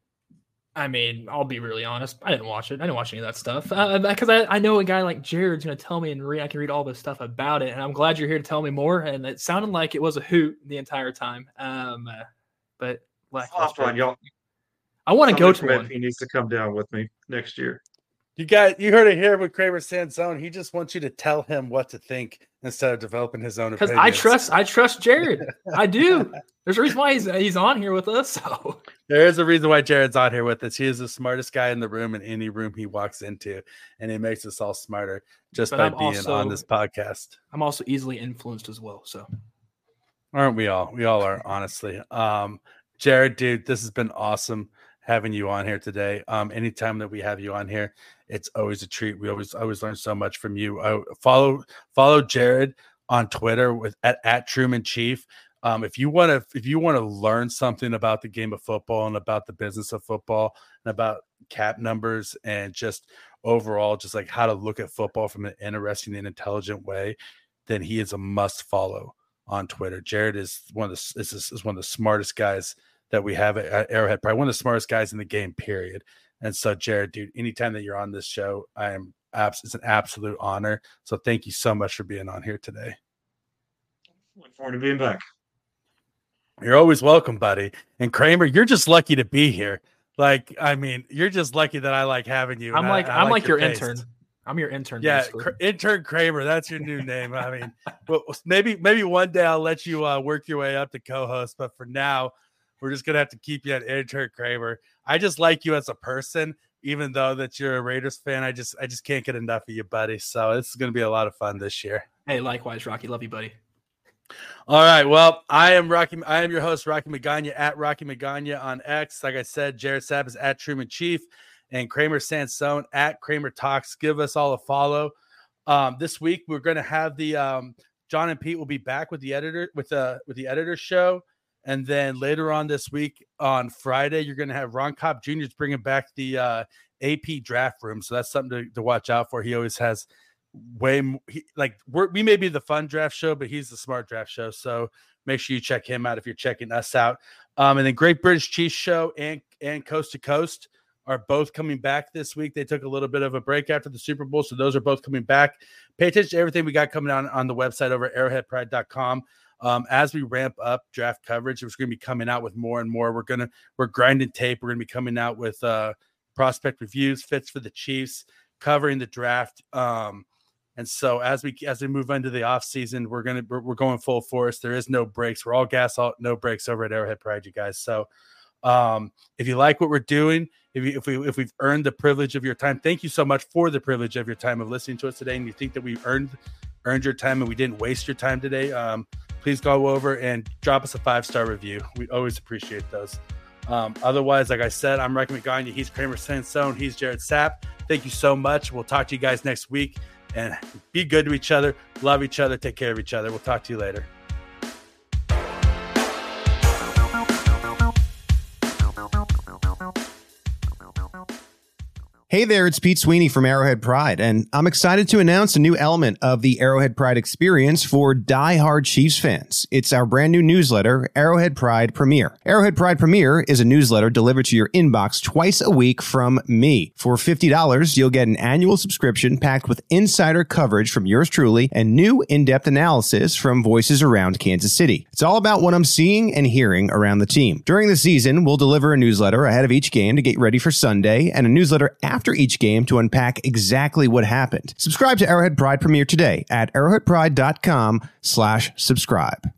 I mean, I'll be really honest. I didn't watch it. I didn't watch any of that stuff because uh, I, I know a guy like Jared's going to tell me and read. I can read all this stuff about it, and I'm glad you're here to tell me more. And it sounded like it was a hoot the entire time. Um, uh, but like, fun, y'all. I want to go to one. He needs to come down with me next year. You got you heard it here with Kramer Sansone. He just wants you to tell him what to think instead of developing his own opinions. Because I trust, I trust Jared. I do. There's a reason why he's he's on here with us. So there is a reason why Jared's on here with us. He is the smartest guy in the room in any room he walks into, and he makes us all smarter just but by I'm being also, on this podcast. I'm also easily influenced as well. So aren't we all? We all are, honestly. Um, Jared, dude, this has been awesome having you on here today. Um, anytime that we have you on here, it's always a treat. We always always learn so much from you. I follow follow Jared on Twitter with at, at Truman Chief. Um, if you want to if you want to learn something about the game of football and about the business of football and about cap numbers and just overall just like how to look at football from an interesting and intelligent way, then he is a must follow on Twitter. Jared is one of the is, is one of the smartest guys that we have at Arrowhead, probably one of the smartest guys in the game, period. And so, Jared, dude, anytime that you're on this show, I am abs- it's an absolute honor. So thank you so much for being on here today. Look forward to being back. You're always welcome, buddy. And Kramer, you're just lucky to be here. Like, I mean, you're just lucky that I like having you. I'm I, like, I I'm like, your, your taste. intern. I'm your intern. Yeah, basically. cr- intern Kramer. That's your new name. I mean, well, maybe maybe one day I'll let you uh, work your way up to co-host. But for now, we're just gonna have to keep you at intern Kramer. I just like you as a person, even though that you're a Raiders fan. I just I just can't get enough of you, buddy. So this is gonna be a lot of fun this year. Hey, likewise, Rocky. Love you, buddy. All right. Well, I am Rocky. I am your host, Rocky Magana, at Rocky Magana on X. Like I said, Jared Sapp is at Truman Chief, and Kramer Sansone at Kramer Talks. Give us all a follow. Um, this week we're going to have the um, John and Pete will be back with the editor with the with the editor show, and then later on this week on Friday you're going to have Ron Kopp Junior is bringing back the uh, A P draft room. So that's something to, to watch out for. He always has way more, he, like we're, we may be the fun draft show, but he's the smart draft show. So make sure you check him out if you're checking us out. Um, and then Great British Chiefs Show and and Coast to Coast are both coming back this week. They took a little bit of a break after the Super Bowl, so those are both coming back. Pay attention to everything we got coming on on the website over at arrowhead pride dot com. Um, as we ramp up draft coverage, we're going to be coming out with more and more. We're gonna we're grinding tape. We're going to be coming out with uh, prospect reviews, fits for the Chiefs, covering the draft. Um, And so as we as we move into the off season, we're gonna we're, we're going full force. There is no breaks. We're all gas, all no breaks over at Arrowhead Pride, you guys. So um, if you like what we're doing, if you, if we if we've earned the privilege of your time, thank you so much for the privilege of your time of listening to us today. And you think that we earned earned your time and we didn't waste your time today, um, please go over and drop us a five star review. We always appreciate those. Um, otherwise, like I said, I'm Rocky Magana. He's Kramer Sansone. He's Jared Sapp. Thank you so much. We'll talk to you guys next week. And be good to each other, love each other, take care of each other. We'll talk to you later. Hey there, it's Pete Sweeney from Arrowhead Pride, and I'm excited to announce a new element of the Arrowhead Pride experience for die-hard Chiefs fans. It's our brand new newsletter, Arrowhead Pride Premier. Arrowhead Pride Premier is a newsletter delivered to your inbox twice a week from me. For fifty dollars, you'll get an annual subscription packed with insider coverage from yours truly and new in-depth analysis from voices around Kansas City. It's all about what I'm seeing and hearing around the team. During the season, we'll deliver a newsletter ahead of each game to get ready for Sunday, and a newsletter after after each game to unpack exactly what happened. Subscribe to Arrowhead Pride Premier today at arrowhead pride dot com slash subscribe.